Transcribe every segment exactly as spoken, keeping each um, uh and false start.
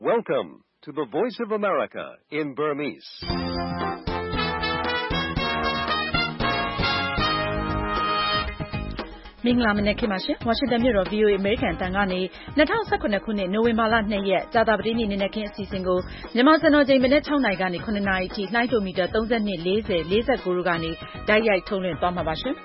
Welcome to the Voice of America in Burmese. ။မင်္ဂလာမနက်ခင်းပါရှင်။ ဝါရှင်တန်မြို့တော် ဗွီအိုအေ အမေရိကန်အသံကနေ၂၀၁၇ ခုနှစ်နိုဝင်ဘာလ၂ရက်ကြာသပတေးနေ့နံနက်ခင်းအစီအစဉ်ကိုမြန်မာစံတော်ချိန်မနက်၆နာရီကနေ၇နာရီအထိလှိုင်းတိုမီတာသုံး၂၊၄၀၊၄၉တို့ကနေတိုက်ရိုက်ထုတ်လွှင့်သွားမှာပါရှင်။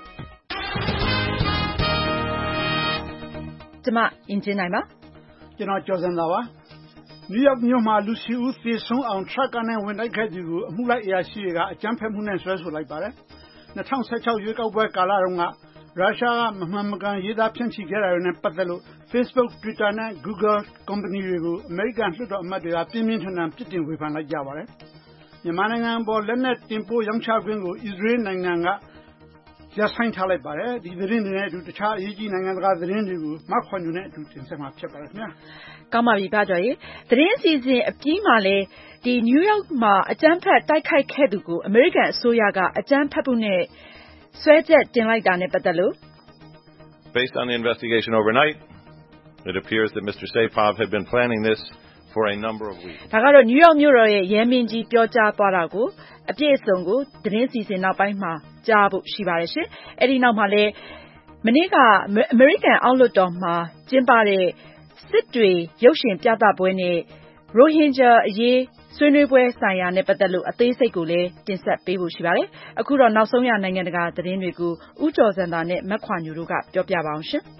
ကျွန်မအင်ဂျင်နိုင်ပါ။ကျွန်တော်ကျော်စံသာပါ။နယူးယောက်မြို့မှာလူစီဦးသေဆုံးအောင်ထရပ်ကားနဲ့ဝင်တိုက်ခဲ့သူကိုအမှုလိုက်အရာရှိတွေကအကြမ်းဖက်မှုနဲ့ဆွဲဆိုလိုက်ပါတယ်။၂၀၁၆ရွေးကောက်ပွဲကာလတုန်းကရုရှားကမမှန်မကန်ရေးသားဖြန့်ချီခဲ့တာတွေနဲ့ပတ်သက်လို့ Facebook, Twitter နဲ့ Google ကုမ္ပဏီတွေကိုအမေရိကန်လွှတ်တော်အမတ်တွေကပြင်းပြင်းထန်ထန်ပြစ်တင်ဝေဖန်လိုက်ကြပါတယ်။မြန်မာနိုင်ငံပေါ်လက်နက်တင်ပို့ရောင်းချခွင့်ကိုအစ္စရေးနိုင်ငံကရပ်ဆိုင်းထားလိုက်ပါတယ်။ဒီသတင်းတွေနဲ့အတူတခြားအရေးကြီးနိုင်ငံတကာသတင်းတွေကိုမခွန်ညူနဲ့အတူတင်ဆက်မှာဖြစ်ပါတယ်ခင်ဗျာ။ကောင်းပါပြီပါကြရေ။သတင်းအစီအစဉ်အပြီးမှာလဲဒီနယူးယောက်မှာအကြမ်းဖက်တိုက်ခိုက်ခဲ့သူကိုအမေရိကန်အစိုးရကအကြမ်းဖက်မှုနဲ့ဆွဲချက်တင်လိုက်တာနဲ့ပတ်သက်လို့ Based on the investigation overnight, it appears that Mister Saipov had been planning this for a number of weeks. ဒါကတော့နယူးယောက်မြို့တော်ရဲ့ရဲမင်းကြီးပြောကြားသွားတာကိုအပြည့်အစုံကိုသတင်းစီစဉ်နောက်ပိုင်းမှာကြားဖို့ရှိပါတယ်ရှင်။အဲဒီနောက်မှာလဲမနေ့ကအမေရိကန်အောက်လွှတ်တော်မှာကျင်းပတဲ့စစ်တွေရုပ်ရှင်ပြသပွဲနဲ့ရိုဟင်ဂျာအရေးဆွေးနွေးပွဲဆိုင်ရာနဲ့ပတ်သက်လို့အသေးစိတ်ကိုလည်းတင်ဆက်ပေးဖို့ရှိပါတယ်။အခုတော့နောက်ဆုံးရနိုင်ငံတကာသတင်းတွေကိုဦးကျော်စံသာနဲ့မခွာညူတို့ကပြောပြပါအောင်ရှင်။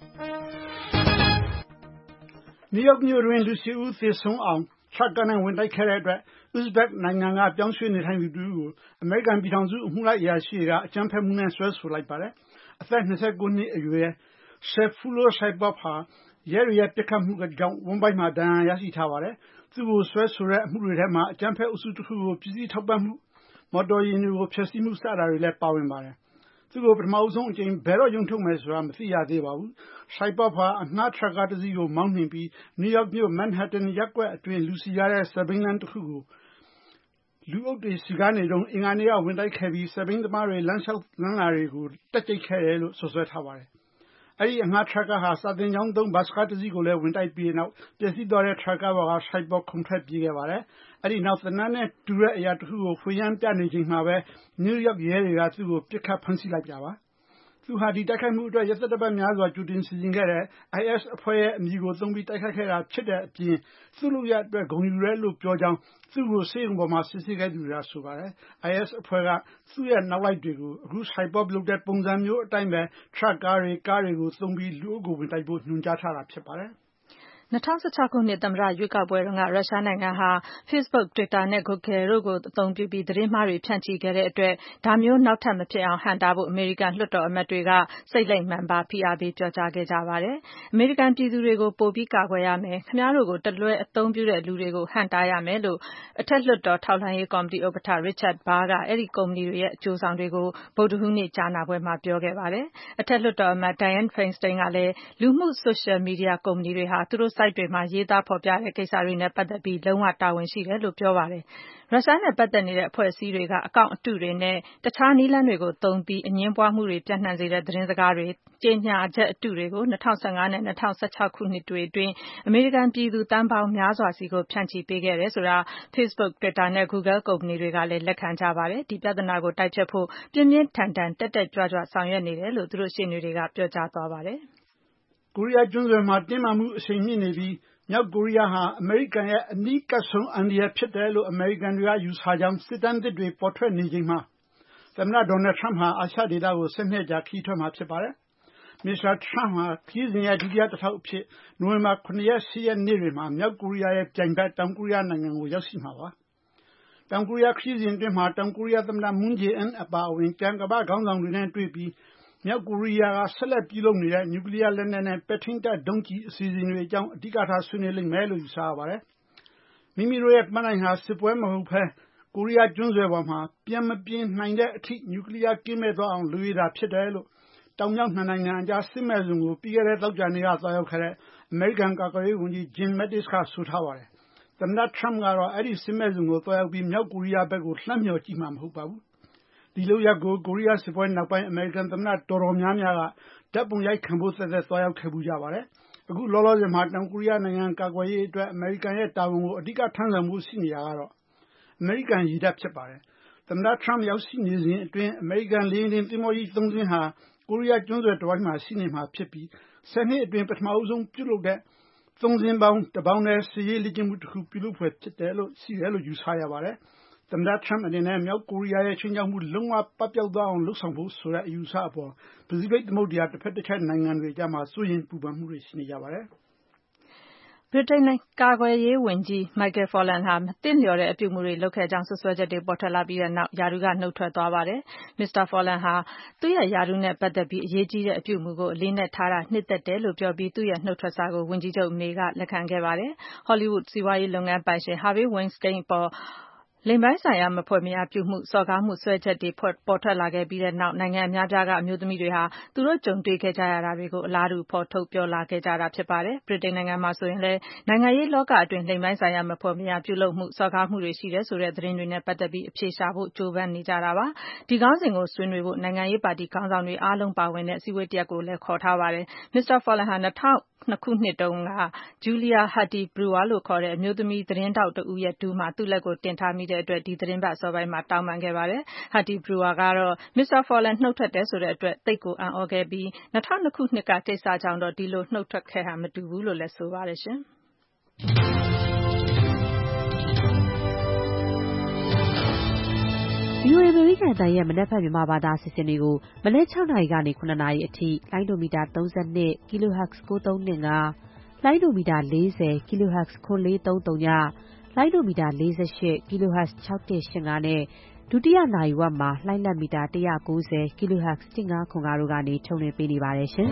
နယူးယောက်မြို့တွင်လူစီဦးသေဆုံးအောင်ထရပ်ကားနဲ့ဝင်တိုက်ခဲ့တဲ့အတွက်ဥဇဘက်နိုင်ငံကပြောင်းရွှေ့နေထိုင်သူတူကိုအမေရိကန်ပြည်ထောင်စုအမှုလိုက်အရာရှိတွေကအကြမ်းဖက်မှုနဲ့ဆွဲဆိုလိုက်ပါတယ်။အသက်၂၉နှစ်အရွယ် Sayfullo Saipov ဟာရဲတွေရဲ့ပစ်ခတ်မှုကြောင့်ဝမ်းဗိုက်မှာဒဏ်ရာရရှိထားပါတယ်။သူ့ကိုဆွဲဆိုတဲ့အမှုတွေထဲမှာအကြမ်းဖက်အုပ်စုတစ်ခုကိုပြည်စည်းထောက်ပံ့မှုမော်တော်ယာဉ်တွေကိုဖျက်ဆီးမှုစတာတွေလည်းပါဝင်ပါတယ်။သူ့ကိုပထမအဆုံးအကြိမ်ဘယ်တော့ရုံထုတ်မယ်ဆိုတာမသိရသေးပါဘူး။ Saipov ဟာအငှားထရပ်ကားတစ်စီးကိုမောင်းနှင်ပြီးနယူးယောက်မြို့ Manhattan ရပ်ကွက်အတွင်းလူစည်ကားတဲ့စက်ဘီးလမ်းတစ်ခုကိုလူအုပ်တွေစီကားနေတုန်းအင်္ဂါနေ့ကဝင်တိုက်ခဲ့ပြီးစက်ဘီးသမားတွေလမ်းလျှောက်လမ်းလာတွေကိုတက်ကြိတ်ခဲ့တယ်လို့ဆွဆွဲထားပါတယ်။အဲဒီအငှားထရပ်ကားဟာစာသင်ကျောင်းသုံးဘတ်စ်ကားတစ်စီးကိုလည်းဝင်တိုက်ပြီးနောက်ပျက်စီးသွားတဲ့ထရပ်ကားပေါ်က Saipov ခုန်ထွက်ပြေးခဲ့ပါတယ်။အဲဒီနောက်သေနတ်နဲ့တူတဲ့အရာတစ်ခုကိုဖွေရမ်းပြနေချိန်မှာပဲနယူးယောက်ရဲတွေကသူ့ကိုပစ်ခတ်ဖမ်းဆီးလိုက်ကြပါသူဟာဒီတိုက်ခိုက်မှုအတွက်ရက်သတ္တပတ်များစွာကြိုတင်စီစဉ်ခဲ့တဲ့ I S အဖွဲ့ရဲ့အမည်ကိုသုံးပြီးတိုက်ခိုက်ခဲ့တာဖြစ်တဲ့အပြင်သူ့လုပ်ရအတွက်ဂုဏ်ယူရဲလို့ပြောကြောင်းသူ့ကိုဆေးရုံပေါ်မှာစစ်ဆေးခဲ့သူတွေကဆိုပါတယ်။ I S အဖွဲ့ကသူ့ရဲ့နောက်လိုက်တွေကိုအခု Saipov လုပ်တဲ့ပုံစံမျိုးအတိုင်းပဲထရပ်ကားတွေကားတွေကိုသုံးပြီးလူအုပ်ကိုဝင်တိုက်ဖို့ညွှန်ကြားထားတာဖြစ်ပါတယ်။၂၀၁၆ခုနှစ်သမ္မတရွေးကောက်ပွဲတုန်းကရုရှားနိုင်ငံဟာ Facebook, Twitter နဲ့ Google တို့ကိုအသုံးပြုပြီးသတင်းမှားတွေဖြန့်ချီခဲ့တဲ့အတွက်ဒါမျိုးနောက်ထပ်မဖြစ်အောင်ဟန့်တားဖို့အမေရိကန်လွှတ်တော်အမတ်တွေကစိတ်လိမ်မာန်ပါဖိအားပေးပြောကြားခဲ့ကြပါတယ်။အမေရိကန်ပြည်သူတွေကိုပိုပြီးကာကွယ်ရမယ်။ခင်ဗျားတို့ကိုတလွဲအသုံးပြုတဲ့လူတွေကိုဟန့်တားရမယ်လို့အထက်လွှတ်တော်ထောက်လှမ်းရေးကော်မတီဥက္ကဋ္ဌ Richard Burr ကအဲဒီကုမ္ပဏီတွေရဲ့အကျိုးဆောင်တွေကိုဗုဒ္ဓဟူးနေ့ကြားနာပွဲမှာပြောခဲ့ပါတယ်။အထက်လွှတ်တော်အမတ် Dianne Feinstein ကလည်းလူမှုဆိုရှယ်မီဒီယာကုမ္ပဏီတွေဟာသူတို့ site တွေမှာရေးသားဖော်ပြတဲ့ကိစ္စတွေနဲ့ပတ်သက်ပြီးလုံးဝတာဝန်ရှိတယ်လို့ပြောပါတယ်။ရုရှားနဲ့ပတ်သက်နေတဲ့အဖွဲ့အစည်းတွေကအကောင့်အတုတွေနဲ့တခြားနည်းလမ်းတွေကိုသုံးပြီးအငြင်းပွားမှုတွေပြန့်နှံ့စေတဲ့သတင်းစကားတွေကြေညာချက်အတုတွေကို၂၀၁၅နဲ့၂၀၁၆ခုနှစ်တွေအတွင်းအမေရိကန်ပြည်သူသန်းပေါင်းများစွာစီကိုဖြန့်ချီပေးခဲ့တယ်ဆိုတာ Facebook, Twitter နဲ့ Google ကုမ္ပဏီတွေကလည်းလက်ခံကြပါတယ်။ဒီပြဿနာကိုတိုက်ဖျက်ဖို့ပြင်းပြင်းထန်ထန်တက်တက်ကြွကြွဆောင်ရွက်နေတယ်လို့သူတို့ရှေ့နေတွေကပြောကြားသွားပါတယ်။ကိုရီးယားကျွန်းဆွယ်မှာတင်းမာမှုအရှိန်မြင့်နေပြီးမြောက်ကိုရီးယားဟာအမေရိကန်ရဲ့အနီးကပ်ဆုံးအန္တရာယ်ဖြစ်တယ်လို့အမေရိကန်တွေကယူဆကြောင်းစစ်တမ်းသစ်တွေပေါ်ထွက်နေချိန်မှာသမ္မတဒေါ်နယ်ထရမ့်ဟာအာရှဒေသကိုဆက်နှစ်ကြာခရီးထွက်မှာဖြစ်ပါတယ်။မစ္စတာထရမ့်ဟာခရီးစဉ်ရဲ့ဒုတိယတစ်ထောက်အဖြစ်နိုဝင်ဘာခုနှစ်ရက်ရှစ်ရက်နေ့တွေမှာမြောက်ကိုရီးယားရဲ့ပြိုင်ဘက်တောင်ကိုရီးယားနိုင်ငံကိုရောက်ရှိမှာပါ။တောင်ကိုရီးယားခရီးစဉ်အတွင်းမှာတောင်ကိုရီးယားသမ္မတမွန်းဂျေအင်းအပါအဝင်ကျန်ကမ္ဘာခေါင်းဆောင်တွေနဲ့တွေ့ပြီးမြောက်ကိုရီးယားကဆက်လက်ပြုလုပ်နေတဲ့နျူကလ িয়ার လက်နက်နဲ့ပဲ့ထိန်းတပ်ဒုံးကျည်အစီအစဉ်တွေအကြောင်းအဓိကထားဆွေးနွေးလိမ့်မယ်လို့ယူဆရပါတယ်။မိမိတို့ရဲ့ပန်းတိုင်ဟာစစ်ပွဲမဟုတ်ဘဲကိုရီးယားကျွန်းဆွယ်ပေါ်မှာပြန်မပြင်းနိုင်တဲ့အထိနျူကလ িয়ার ကင်းမဲ့သွားအောင်လုပ်ရတာဖြစ်တယ်လို့တောင်မြောက်နှစ်နိုင်ငံအကြားစစ်မဲ့ဇုံကိုပြီးခဲ့တဲ့သောကြာနေ့ကသွားရောက်ခဲ့တဲ့အမေရိကန်ကာကွယ်ရေးဝန်ကြီး Jim Mattis ကဆိုထားပါတယ်။သမ္မတထရမ့်ကတော့အဲ့ဒီစစ်မဲ့ဇုံကိုသွားရောက်ပြီးမြောက်ကိုရီးယားဘက်ကိုလှမ်းမြော်ကြည့်မှာမဟုတ်ပါဘူး။ဒီလိုရက်ကိုကိုရီးယားစစ်ပွဲနောက်ပိုင်းအမေရိကန်သမ္မတတော်တော်များများကဓာတ်ပုံရိုက်ခံဖို့သက်သက်သွားရောက်ခဲ့ဘူးကြပါတယ်။အခုလောလောဆယ်မှာတောင်ကိုရီးယားနိုင်ငံကာကွယ်ရေးအတွက်အမေရိကန်ရဲ့တာဝန်ကိုအဓိကထမ်းဆောင်မှုရှိနေတာကတော့အမေရိကန်ရည်တပ်ဖြစ်ပါတယ်သမ္မတထရမ့်ရောက်ရှိနေစဉ်အတွင်းအမေရိကန်လေယာဉ်တင်သင်္ဘောကြီးသုံးစင်းဟာကိုရီးယားကျွန်းဆွယ်တစ်ဝိုက်မှာရှိနေမှာဖြစ်ပြီးဆယ်နှစ်အတွင်းပထမအဆုံးပြုလုပ်တဲ့သုံးစင်းပေါင်းတစ်ပေါင်းနဲ့စစ်ရေးလေ့ကျင့်မှုတစ်ခုပြုလုပ်ဖွယ်ဖြစ်တယ်လို့ရှိတယ်လို့ယူဆရပါတယ်သမ္မတထရမ့်အနေနဲ့မြောက်ကိုရီးယားရဲ့ချင်းချောက်မှုလုံးဝပပျောက်သွားအောင်လှုပ်ဆောင်ဖို့ဆိုတဲ့အယူအဆအပေါ်ပစိဖိတ်သမုဒ္ဒရာတစ်ဖက်တစ်ချက်နိုင်ငံတွေကြားမှာစိုးရင်ပူပန်မှုတွေရှိနေကြပါတယ်ဗြိတိန်ကာကွယ်ရေးဝန်ကြီး Michael Fallon ဟာမသင့်လျော်တဲ့အပြုအမူတွေလုပ်ခဲ့ကြောင်းစွပ်စွဲချက်တွေပေါ်ထွက်လာပြီးတဲ့နောက်ရာထူးကနှုတ်ထွက်သွားပါတယ်။ မစ္စတာ Fallon ဟာသူ့ရဲ့ရာထူးနဲ့ပတ်သက်ပြီးအရေးကြီးတဲ့အပြုအမူကိုအလေးအနက်ထားတာနှစ်သက်တယ်လို့ပြောပြီးသူ့ရဲ့နှုတ်ထွက်စာကိုဝန်ကြီးချုပ် May ကလက်ခံခဲ့ပါတယ်။ Hollywood စီးပွားရေးလုပ်ငန်းပိုင်ရှင် Harvey Weinstein အပေါ်လိင်ပိုင်းဆိုင်ရာမဖွယ်မရာပြုမှုစော်ကားမှုစွဲချက်တွေပေါ်ထွက်လာခဲ့ပြီးတဲ့နောက်နိုင်ငံအများအပြားကအမျိုးသမီးတွေဟာသူတို့ကြုံတွေ့ခဲ့ကြရတာတွေကိုအလားတူဖော်ထုတ်ပြောလာခဲ့ကြတာဖြစ်ပါတယ်။ဗြိတိန်နိုင်ငံမှာဆိုရင်လည်းနိုင်ငံရေးလောကအတွင်းလိင်ပိုင်းဆိုင်ရာမဖွယ်မရာပြုလုပ်မှုစော်ကားမှုတွေရှိတယ်ဆိုတဲ့သတင်းတွေနဲ့ပတ်သက်ပြီးအဖြေရှာဖို့ကြိုးပမ်းနေကြတာပါ။ဒီခေါင်းစဉ်ကိုဆွေးနွေးဖို့နိုင်ငံရေးပါတီခေါင်းဆောင်တွေအားလုံးပါဝင်တဲ့အစည်းအဝေးတစ်ရပ်ကိုလည်းခေါ်ထားပါတယ်။ မစ္စတာ Fallon ဟာ၂၀၀၂ခုနှစ်တုန်းက Julia Hardy-Brewer လို့ခေါ်တဲ့အမျိုးသမီးသတင်းထောက်တဦးရဲ့ဒူးမှာသူ့လက်ကိုတင်ထားမိတဲ့အတွက်ဒီသတင်းပတ်အစောပိုင်းမှာတောင်းပန်ခဲ့ပါတယ်။ Hardy-Brewer ကတော့မစ္စတာ Fallon နှုတ်ထွက်တယ်ဆိုတဲ့အတွက်သိပ်ကိုအံ့သြခဲ့ပြီး၂၀၀၂ခုနှစ်ကကိစ္စကြောင့်တော့ဒီလိုနှုတ်ထွက်ခဲ့ဟန်မတူဘူးလို့လည်းဆိုပါတယ်ရှင်။ဗွီအိုအေ အမေရိကန်အသံရဲ့မနက်ဖြန်မြန်မာဘာသာအစီအစဉ်တွေကိုမနက်၆နာရီကနေ၇နာရီအထိလိုင်းဒိုမီတာသုံး၂ Kilohertz ၉၃၂၅ လိုင်းဒိုမီတာ၄၀ Kilohertz ခွန်၄၃၀ လိုင်းဒိုမီတာ၄၈ Kilohertz ၆၁၈၅နဲ့ဒုတိယနာရီဝက်မှာလှိုင်းလက်မီတာ၁၉၀ Kilohertz ၁၅ခွန်၅တို့ကနေထုတ်လွှင့်ပေးနေပါတယ်ရှင်။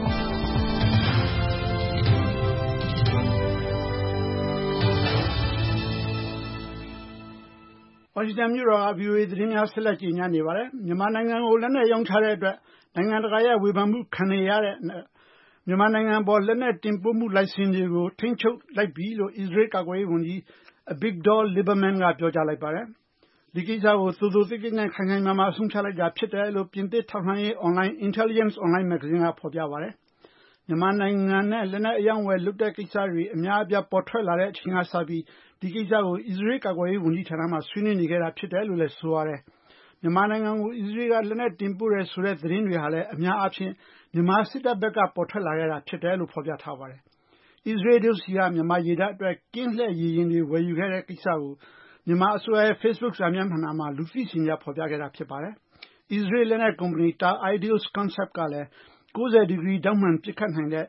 ဝါရှင်တန်မြို့တော်က ဗွီအိုအေသတင်းများဆက်လက်ကြေညာနေပါတယ်။မြန်မာနိုင်ငံကိုလက်နက်ရောင်းချတဲ့အတွက်နိုင်ငံတကာရဲ့ဝေဖန်မှုခံနေရတဲ့မြန်မာနိုင်ငံပေါ်လက်နက်တင်ပို့မှုလိုင်စင်တွေကိုထိန်းချုပ်လိုက်ပြီလို့အစ္စရေးကာကွယ်ရေးဝန်ကြီး Avigdor Lieberman ကပြောကြားလိုက်ပါတယ်။ဒီကိစ္စကိုသိုသိုသိပ်သိပ်နဲ့ခိုင်ခိုင်မာမာဆုံးဖြတ်လိုက်တာဖြစ်တယ်လို့ပြင်သစ်ထောက်လှမ်းရေးအွန်လိုင်း Intelligence Online မဂ္ဂဇင်းကဖော်ပြပါတယ်။မြန်မာနိုင်ငံနဲ့လက်နက်အရောင်းအဝယ်လုပ်တဲ့ကိစ္စတွေအများအပြားပေါ်ထွက်လာတဲ့အချိန်ကစပြီးဒီကိစ္စကိုအစ္စရေးကာကွယ်ရေးဝန်ကြီးဌာနမှဆွေးနွေးနေခဲ့တာဖြစ်တယ်လို့လည်းဆိုပါတယ်။မြန်မာနိုင်ငံကိုအစ္စရေးကလက်နက်တင်ပို့တယ်ဆိုတဲ့သတင်းတွေဟာလည်းအများအားဖြင့်မြန်မာစစ်တပ်ဘက်ကပေါ်ထွက်လာခဲ့တာဖြစ်တယ်လို့ဖော်ပြထားပါတယ်။အစ္စရေးတို့စီကမြန်မာရေတပ်အတွက်ကင်းလှည့်ရေယာဉ်တွေဝယ်ယူခဲ့တဲ့ကိစ္စကိုမြန်မာအစိုးရရဲ့ Facebook စာမျက်နှာမှာလူသိရှင်ကြားဖော်ပြခဲ့တာဖြစ်ပါတယ်။အစ္စရေးလက်နက်ကုမ္ပဏီ Star Idios Concept ကလည်း၉၀ဒီဂရီဒေါက်မှန်ပစ်ခတ်နိုင်တဲ့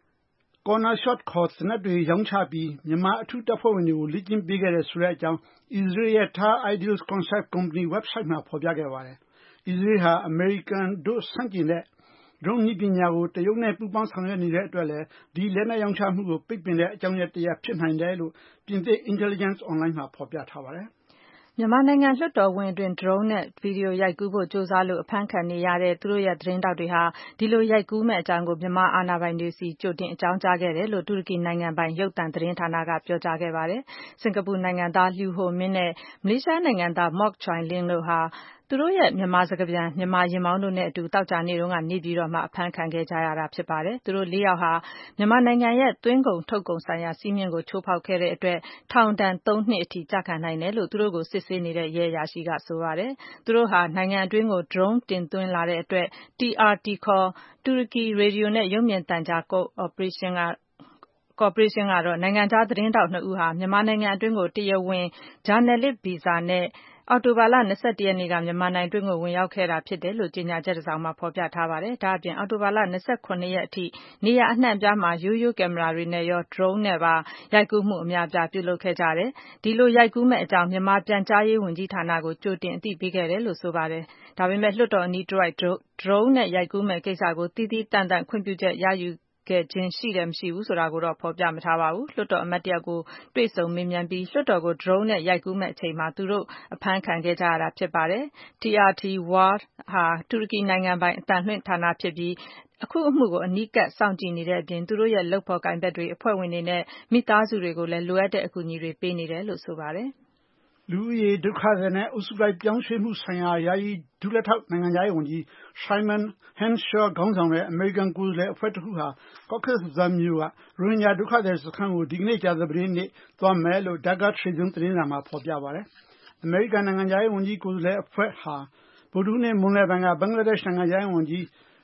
Corner Shot ခေါ်သေနတ်တွေရောင်းချပြီးမြန်မာအထူးတပ်ဖွဲ့ဝင်တွေကိုလေ့ကျင့်ပေးခဲ့တယ်ဆိုတဲ့အကြောင်းအစ္စရေးရဲ့ Star Idios Concept ကုမ္ပဏီ website မှာဖော်ပြခဲ့ပါတယ်။အစ္စရေးဟာအမေရိကန်တို့ဆန့်ကျင်တဲ့ drone နည်းပညာကိုတရုတ်နဲ့ပူးပေါင်းဆောင်ရွက်နေတဲ့အတွက်လည်းဒီလက်နက်ရောင်းချမှုကိုပိတ်ပင်တဲ့အကြောင်းရတစ်ရပ်ဖြစ်နိုင်တယ်လို့ပြင်သစ် Intelligence Online မှာဖော်ပြထားပါတယ်။မြန်မာနိုင်ငံလွှတ်တော်ဝင်းအတွင်း drone နဲ့ဗီဒီယိုရိုက်ကူးဖို့ကြိုးစားလို့အဖမ်းခံနေရတဲ့သူတို့ရဲ့သတင်းထောက်တွေဟာဒီလိုရိုက်ကူးမယ့်အကြောင်းကိုမြန်မာအာဏာပိုင်တွေစီကြိုတင်အကြောင်းကြားခဲ့တယ်လို့တူရကီနိုင်ငံပိုင်ရုပ်သံသတင်းဌာနကပြောကြားခဲ့ပါတယ်။စင်ကာပူနိုင်ငံသား Liew Ho Min နဲ့မလေးရှားနိုင်ငံသား Mok Choy Lin တို့ဟာသူတို့ရဲ့မြန်မာစကားပြန်မြန်မာယာဉ်မောင်းတို့နဲ့အတူသောကြာနေ့တုန်းကနေပြည်တော်မှာအဖမ်းခံခဲ့ကြရတာဖြစ်ပါတယ်။သူတို့လေးယောက်ဟာမြန်မာနိုင်ငံရဲ့သွင်းကုန်ထုတ်ကုန်ဆိုင်ရာစည်းမျဉ်းကိုချိုးဖောက်ခဲ့တဲ့အတွက်ထောင်ဒဏ်သုံးနှစ်အထိကျခံနိုင်တယ်လို့သူတို့ကိုစစ်ဆေးနေတဲ့ရဲအရာရှိကဆိုပါတယ်။သူတို့ဟာနိုင်ငံအတွင်းကို drone တင်သွင်းလာတဲ့အတွက် T R T ခေါ်တူရကီရေဒီယိုနဲ့ရုပ်မြင်သံကြားကော်ပိုရေးရှင်းကကော်ပိုရေးရှင်းကတော့နိုင်ငံခြားသတင်းထောက်နှစ်ဦးဟာမြန်မာနိုင်ငံအတွင်းကိုတရားဝင်ဂျာနယ်လစ်ဗီဇာနဲ့အောက်တိုဘာလ၂၁ရက်နေ့ကမြန်မာနိုင်ငံအတွင်းကိုဝင်ရောက်ခဲ့တာဖြစ်တယ်လို့ကြေညာချက်တစ်စောင်မှာဖော်ပြထားပါတယ်။ဒါ့အပြင်အောက်တိုဘာလ၂၇ရက်အထိနေရာအနှံ့အပြားမှာရိုးရိုးကင်မရာတွေနဲ့ရော drone နဲ့ပါရိုက်ကူးမှုအများအပြားပြုလုပ်ခဲ့ကြတယ်။ဒီလိုရိုက်ကူးမယ့်အကြောင်းမြန်မာပြန်ကြားရေးဝန်ကြီးဌာနကိုကြိုတင်အသိပေးခဲ့တယ်လို့ဆိုပါတယ်။ဒါပေမဲ့လွှတ်တော်အနီးတစ်ဝိုက် drone နဲ့ရိုက်ကူးမယ့်ကိစ္စကိုသီးသီးသန့်သန့်ခွင့်ပြုချက်ရယူခဲ့ခြင်းရှိတယ်မရှိဘူးဆိုတာကိုတော့ဖော်ပြမထားပါဘူး။လွှတ်တော်အမတ်တစ်ယောက်ကိုတွေ့ဆုံမေးမြန်းပြီးလွှတ်တော်ကို drone နဲ့ရိုက်ကူးမယ့်အချိန်မှာသူတို့အဖမ်းခံခဲ့ကြရတာဖြစ်ပါတယ်။ T R T World ဟာတူရကီနိုင်ငံပိုင်အသံလွှင့်ဌာနဖြစ်ပြီးအခုအမှုကိုအနီးကပ်စောင့်ကြည့်နေတဲ့အပြင်သူတို့ရဲ့လုပ်ဖော်ကိုင်ဘက်တွေအဖွဲ့ဝင်တွေနဲ့မိသားစုတွေကိုလည်းလိုအပ်တဲ့အကူအညီတွေပေးနေတယ်လို့ဆိုပါတယ်။လူဦးရေဒုက္ခသည်နဲ့အုပ်စုလိုက်ပြောင်းရွှေ့မှုဆိုင်ရာယာယီဒုလက်ထောက်နိုင်ငံခြားရေးဝန်ကြီး Simon Henshaw ခေါင်းဆောင်တဲ့အမေရိကန်ကိုယ်စားလှယ်အဖွဲ့တစ်ခုဟာ Cox's Bazar မြို့ကရိုဟင်ဂျာဒုက္ခသည်စခန်းကိုဒီကနေ့ကြာသပတေးနေ့သွားမယ်လို့ Dhaka Tribune သတင်းစာမှာဖော်ပြပါတယ်။အမေရိကန်နိုင်ငံခြားရေးဝန်ကြီးကိုယ်စားလှယ်အဖွဲ့ဟာဗုဒ္ဓဟူးနေ့မွန်းလွဲပိုင်းကဘင်္ဂလားဒေ့ရှ်နိုင်ငံခြားရေးဝန်ကြီး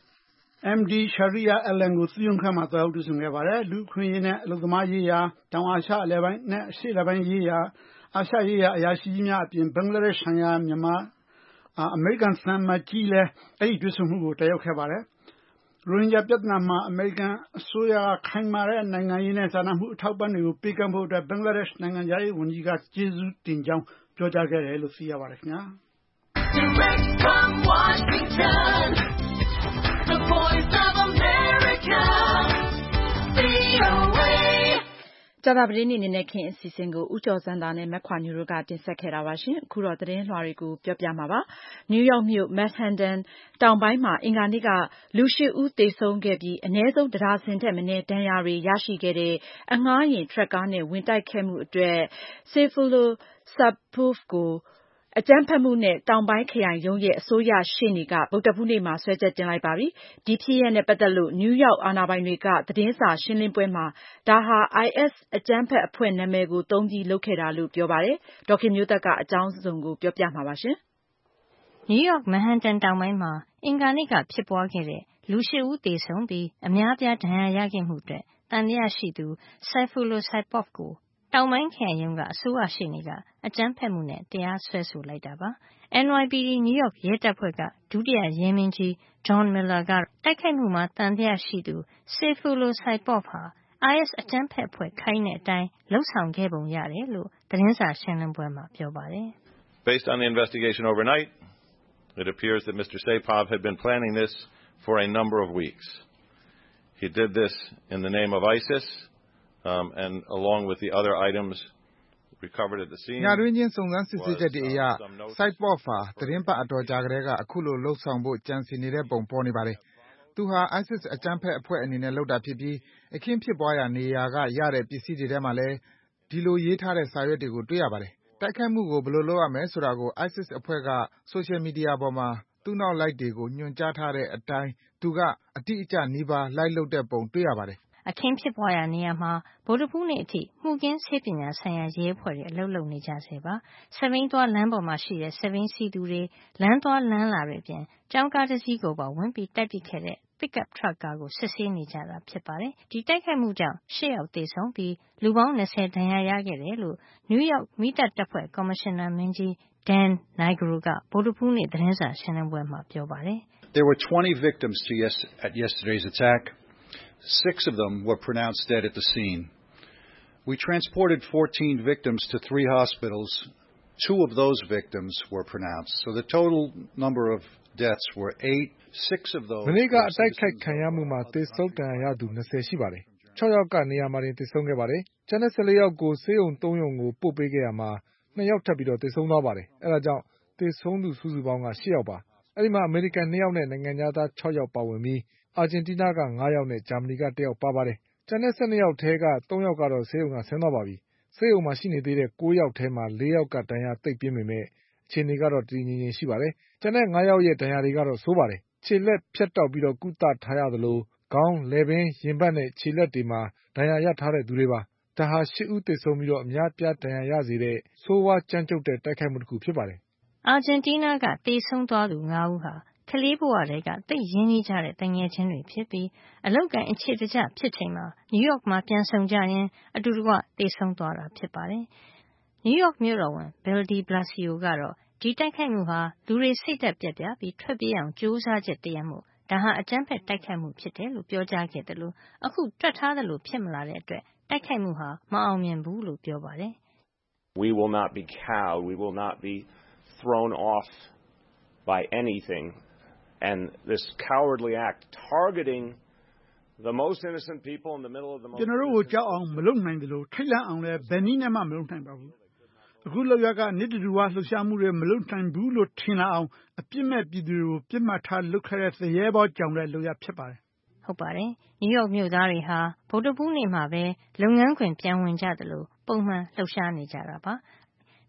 M.D. Shahriar Alan ကိုသူ့ရုံးခန်းမှာသွားရောက်တွေ့ဆုံခဲ့ပါတယ်။လူ့အခွင့်အရေးနဲ့အလုပ်သမားရေးရာတောင်အာရှအလယ်ပိုင်းနဲ့အရှေ့အလယ်ပိုင်းရေးရာအာရှရေးရာအရာရှိကြီးများအပြင်ဘင်္ဂလားဒေ့ရှ်ဆိုင်ရာမြန်မာအမေရိကန်သံအမတ်ကြီးလည်းအဲ့ဒီတွေ့ဆုံမှုကိုတက်ရောက်ခဲ့ပါတယ်။ရိုဟင်ဂျာပြဿနာမှာအမေရိကန်အစိုးရခိုင်မာတဲ့နိုင်ငံရေးနဲ့စာနာမှုအထောက်ပံ့တွေကိုပေးကမ်းဖို့အတွက်ဘင်္ဂလားဒေ့ရှ်နိုင်ငံခြားရေးဝန်ကြီးကကျေးဇူးတင်ကြောင်းပြောကြားခဲ့တယ်လို့သိရပါတယ်ခင်ဗျာ။ Direct from Washington, the voice of America, V O A ကြာသပတေးနေ့နဲ့ခင်အစီအစဉ်ကိုဦးကျော်စံသာနဲ့မက်ခွာညူတို့ကတင်ဆက်ခဲ့တာပါရှင်အခုတော့သတင်းလွှာတွေကိုပြောပြမှာပါနယူးယောက်မြို့ Manhattan တောင်ပိုင်းမှာအင်္ဂါနေ့ကလူရှစ်ဦးသေဆုံးခဲ့ပြီးအနည်းဆုံးတစ်ဒါဇင်ထက်မနည်းဒဏ်ရာတွေရရှိခဲ့တဲ့အငှားယာဉ်ထရက်ကားနဲ့ဝင်တိုက်ခဲ့မှုအတွက် Sayfullo Saipov ကိုအကြမ်းဖက်မှုနဲ့တောင်ပိုင်းခရိုင်ရုံးရဲ့အစိုးရရှေ့နေကဗုဒ္ဓဟူးနေ့မှာစွဲချက်တင်လိုက်ပါပြီ။ဒီဖြစ်ရပ်နဲ့ပတ်သက်လို့နယူးယောက်အာဏာပိုင်တွေကသတင်းစာရှင်းလင်းပွဲမှာဒါဟာ I S အကြမ်းဖက်အဖွဲ့နာမည်ကိုသုံးပြီးလုပ်ခဲ့တာလို့ပြောပါတယ်။ဒေါ်ခင်မျိုးသက်ကအကြောင်းစုံကိုပြောပြမှာပါရှင်။နယူးယောက် Manhattan တောင်ပိုင်းမှာအင်္ဂါနေ့ကဖြစ်ပွားခဲ့တဲ့လူရှစ်ဦးသေဆုံးပြီးအများပြားဒဏ်ရာရခဲ့မှုအတွက်တန်တရားရှိသူ Sayfullo Saipov ကိုတောင်ပိုင်းခရိုင်ရုံးကအစိုးရရှေ့နေကအကြမ်းဖက်မှုနဲ့တရားစွဲဆိုလိုက်တာပါ။ N Y P D နယူးယောက်ရဲတပ်ဖွဲ့ကဒုတိယရဲမင်းကြီး John Miller ကတိုက်ခိုက်မှုမှာတန်တရားရှိသူ Sayfullo Saipov ဟာ I S အကြမ်းဖက်အဖွဲ့ခိုင်းတဲ့အတိုင်းလုပ်ဆောင်ခဲ့ပုံရတယ်လို့သတင်းစာရှင်းလင်းပွဲမှာပြောပါတယ်။ Based on the investigation overnight, it appears that Mister Saipov had been planning this for a number of weeks. He did this in the name of ISIS, um, and along with the other items recovered at the scene. ညတွင်းချင်းစုံစမ်းစစ်ဆေးချက်တွေအရ Saipov ဟာသတင်းပတ်အတော်ကြာကတည်းကအခုလိုလှုပ်ဆောင်ဖို့ကြံစီနေတဲ့ပုံပေါ်နေပါတယ်။သူဟာ ISIS အကြမ်းဖက်အဖွဲ့အနေနဲ့လုပ်တာဖြစ်ပြီးအခင်းဖြစ်ပွားရာနေရာကရတဲ့ပစ္စည်းတွေထဲမှာလည်းဒီလိုရေးထားတဲ့စာရွက်တွေကိုတွေ့ရပါတယ်။တိုက်ခိုက်မှုကိုဘယ်လိုလုပ်ရမယ်ဆိုတာကို ISIS အဖွဲ့က social media ပေါ်မှာသူ့နောက်လိုက်တွေကိုညွှန်ကြားထားတဲ့အတိုင်းသူကအတိအကျနီးပါးလိုက်လုပ်တဲ့ပုံတွေ့ရပါတယ်။အခင်းဖြစ်ပွားရာနေရာမှာဗုဒ္ဓဟူးနေ့အထိမှုခင်းဆေးပညာဆိုင်ရာရဲအဖွဲ့တွေအလုပ်လုပ်နေကြဆဲပါ။စက်ဘီးသွားလမ်းပေါ်မှာရှိတဲ့စက်ဘီးစီးသူတွေလမ်းသွားလမ်းလာတွေအပြင်ကျောင်းကားတစ်စီးကိုပါဝင်ပြီးတိုက်ပစ်ခဲ့တဲ့ pickup truck ကားကိုစစ်ဆေးနေကြတာဖြစ်ပါတယ်။ဒီတိုက်ခိုက်မှုကြောင့်ရှစ်ယောက်သေဆုံးပြီးလူပေါင်း၂၀ဒဏ်ရာရခဲ့တယ်လို့နယူးယောက်မီးသတ်တပ်ဖွဲ့ကော်မရှင်နာမင်းကြီး Dan Nigro ကဗုဒ္ဓဟူးနေ့သတင်းစာရှင်းလင်းပွဲမှာပြောပါတယ်။ There were twenty victims to yes at yesterday's attack. Six of them were pronounced dead at the scene. We transported fourteen victims to three hospitals. Two of those victims were pronounced. So the total number of deaths were eight. Six of those မနေ့ကအတိုက်ခိုက်ခံရမှုမှာသေဆုံးဒဏ်ရာရသူ၂၀ရှိပါတယ်။၆ယောက်ကနေရာမှာတင်သေဆုံးခဲ့ပါတယ်။ကျန်တဲ့၁၄ယောက်ကိုဆေးရုံသုံးရုံကိုပို့ပေးခဲ့ရမှာ၂ယောက်ထပ်ပြီးတော့သေဆုံးသွားပါတယ်။အဲဒါကြောင့်သေဆုံးသူစုစုပေါင်းက၈ယောက်ပါ။အဲဒီမှာအမေရိကန်၂ယောက်နဲ့နိုင်ငံခြားသား၆ယောက်ပါဝင်ပြီးအာဂျင်တီးနားက၅ယောက်နဲ့ဂျာမနီကတစ်ယောက်ပါပါတယ်။ကျန်တဲ့၁၂ယောက်ထဲက၃ယောက်ကတော့ဆေးရုံကဆင်းသွားပါပြီ။ဆေးရုံမှာရှိနေသေးတဲ့၉ယောက်ထဲမှာ၄ယောက်ကဒဏ်ရာသိပ်ပြင်းပေမဲ့အခြေအနေကတော့တည်ငြိမ်ငြိမ်ရှိပါတယ်။ကျန်တဲ့၅ယောက်ရဲ့ဒဏ်ရာတွေကတော့ဆိုးပါတယ်။ခြေလက်ဖြတ်တောက်ပြီးတော့ကုသထားရသလိုခေါင်းလည်ပင်းရင်ဘတ်နဲ့ခြေလက်တွေမှာဒဏ်ရာရထားတဲ့သူတွေပါ။ဒါဟာရှစ်ဦးသေဆုံးပြီးတော့အများပြားဒဏ်ရာရစေတဲ့ဆိုးဝါးကြမ်းကြုတ်တဲ့တိုက်ခိုက်မှုတစ်ခုဖြစ်ပါတယ်။အာဂျင်တီးနားကသေဆုံးသွားသူ၅ဦးဟာကလေးဘဝတည်းကသိရင်းနှီးကြတဲ့တငယ်ချင်းတွေဖြစ်ပြီးအလောက်ကန်အခြေတကျဖြစ်ချိန်မှာနယူးယောက်မှာပြန်ဆောင်ကြရင်အတူတကွသေဆုံးသွားတာဖြစ်ပါတယ်။နယူးယောက်မြို့တော်ဝန် Bill de Blasio ကတော့ဒီတိုက်ခိုက်မှုဟာလူတွေစိတ်သက်ပြတ်ပြပြီးထွက်ပြေးအောင်ကြိုးစားချက်တည်းမို့ဒါဟာအကြမ်းဖက်တိုက်ခိုက်မှုဖြစ်တယ်လို့ပြောကြားခဲ့တယ်လို့အခုတွက်ထားတယ်လို့ဖြစ်မလာတဲ့အတွက်တိုက်ခိုက်မှုဟာမအောင်မြင်ဘူးလို့ပြောပါတယ်။ We will not be cowed. We will not be thrown off by anything. And this cowardly act targeting the most innocent people in the middle of the most ကျွန်တော်တို့ကိုကြောက်အောင်မလုပ်နိုင်တယ်လို့ထိတ်လန့်အောင်လည်းဘယ်နည်းနဲ့မှမလုပ်နိုင်ပါဘူးအခုလောက်ရကနိတ္တတူဝလှရှာမှုတွေမလုပ်နိုင်ဘူးလို့ထင်လာအောင်အပြစ်မဲ့ပြည်သူတွေကိုပြစ်မှတ်ထားလုပ်ခဲ့တဲ့သရဲဘောကြောင်တဲ့လုပ်ရဖြစ်ပါတယ်ဟုတ်ပါတယ်နယူးယောက်မြို့သားတွေဟာဗုဒ္ဓဟူးနေ့မှာပဲလုပ်ငန်းခွင်ပြန်ဝင်ကြတယ်လို့ပုံမှန်လှုပ်ရှားနေကြတာပါ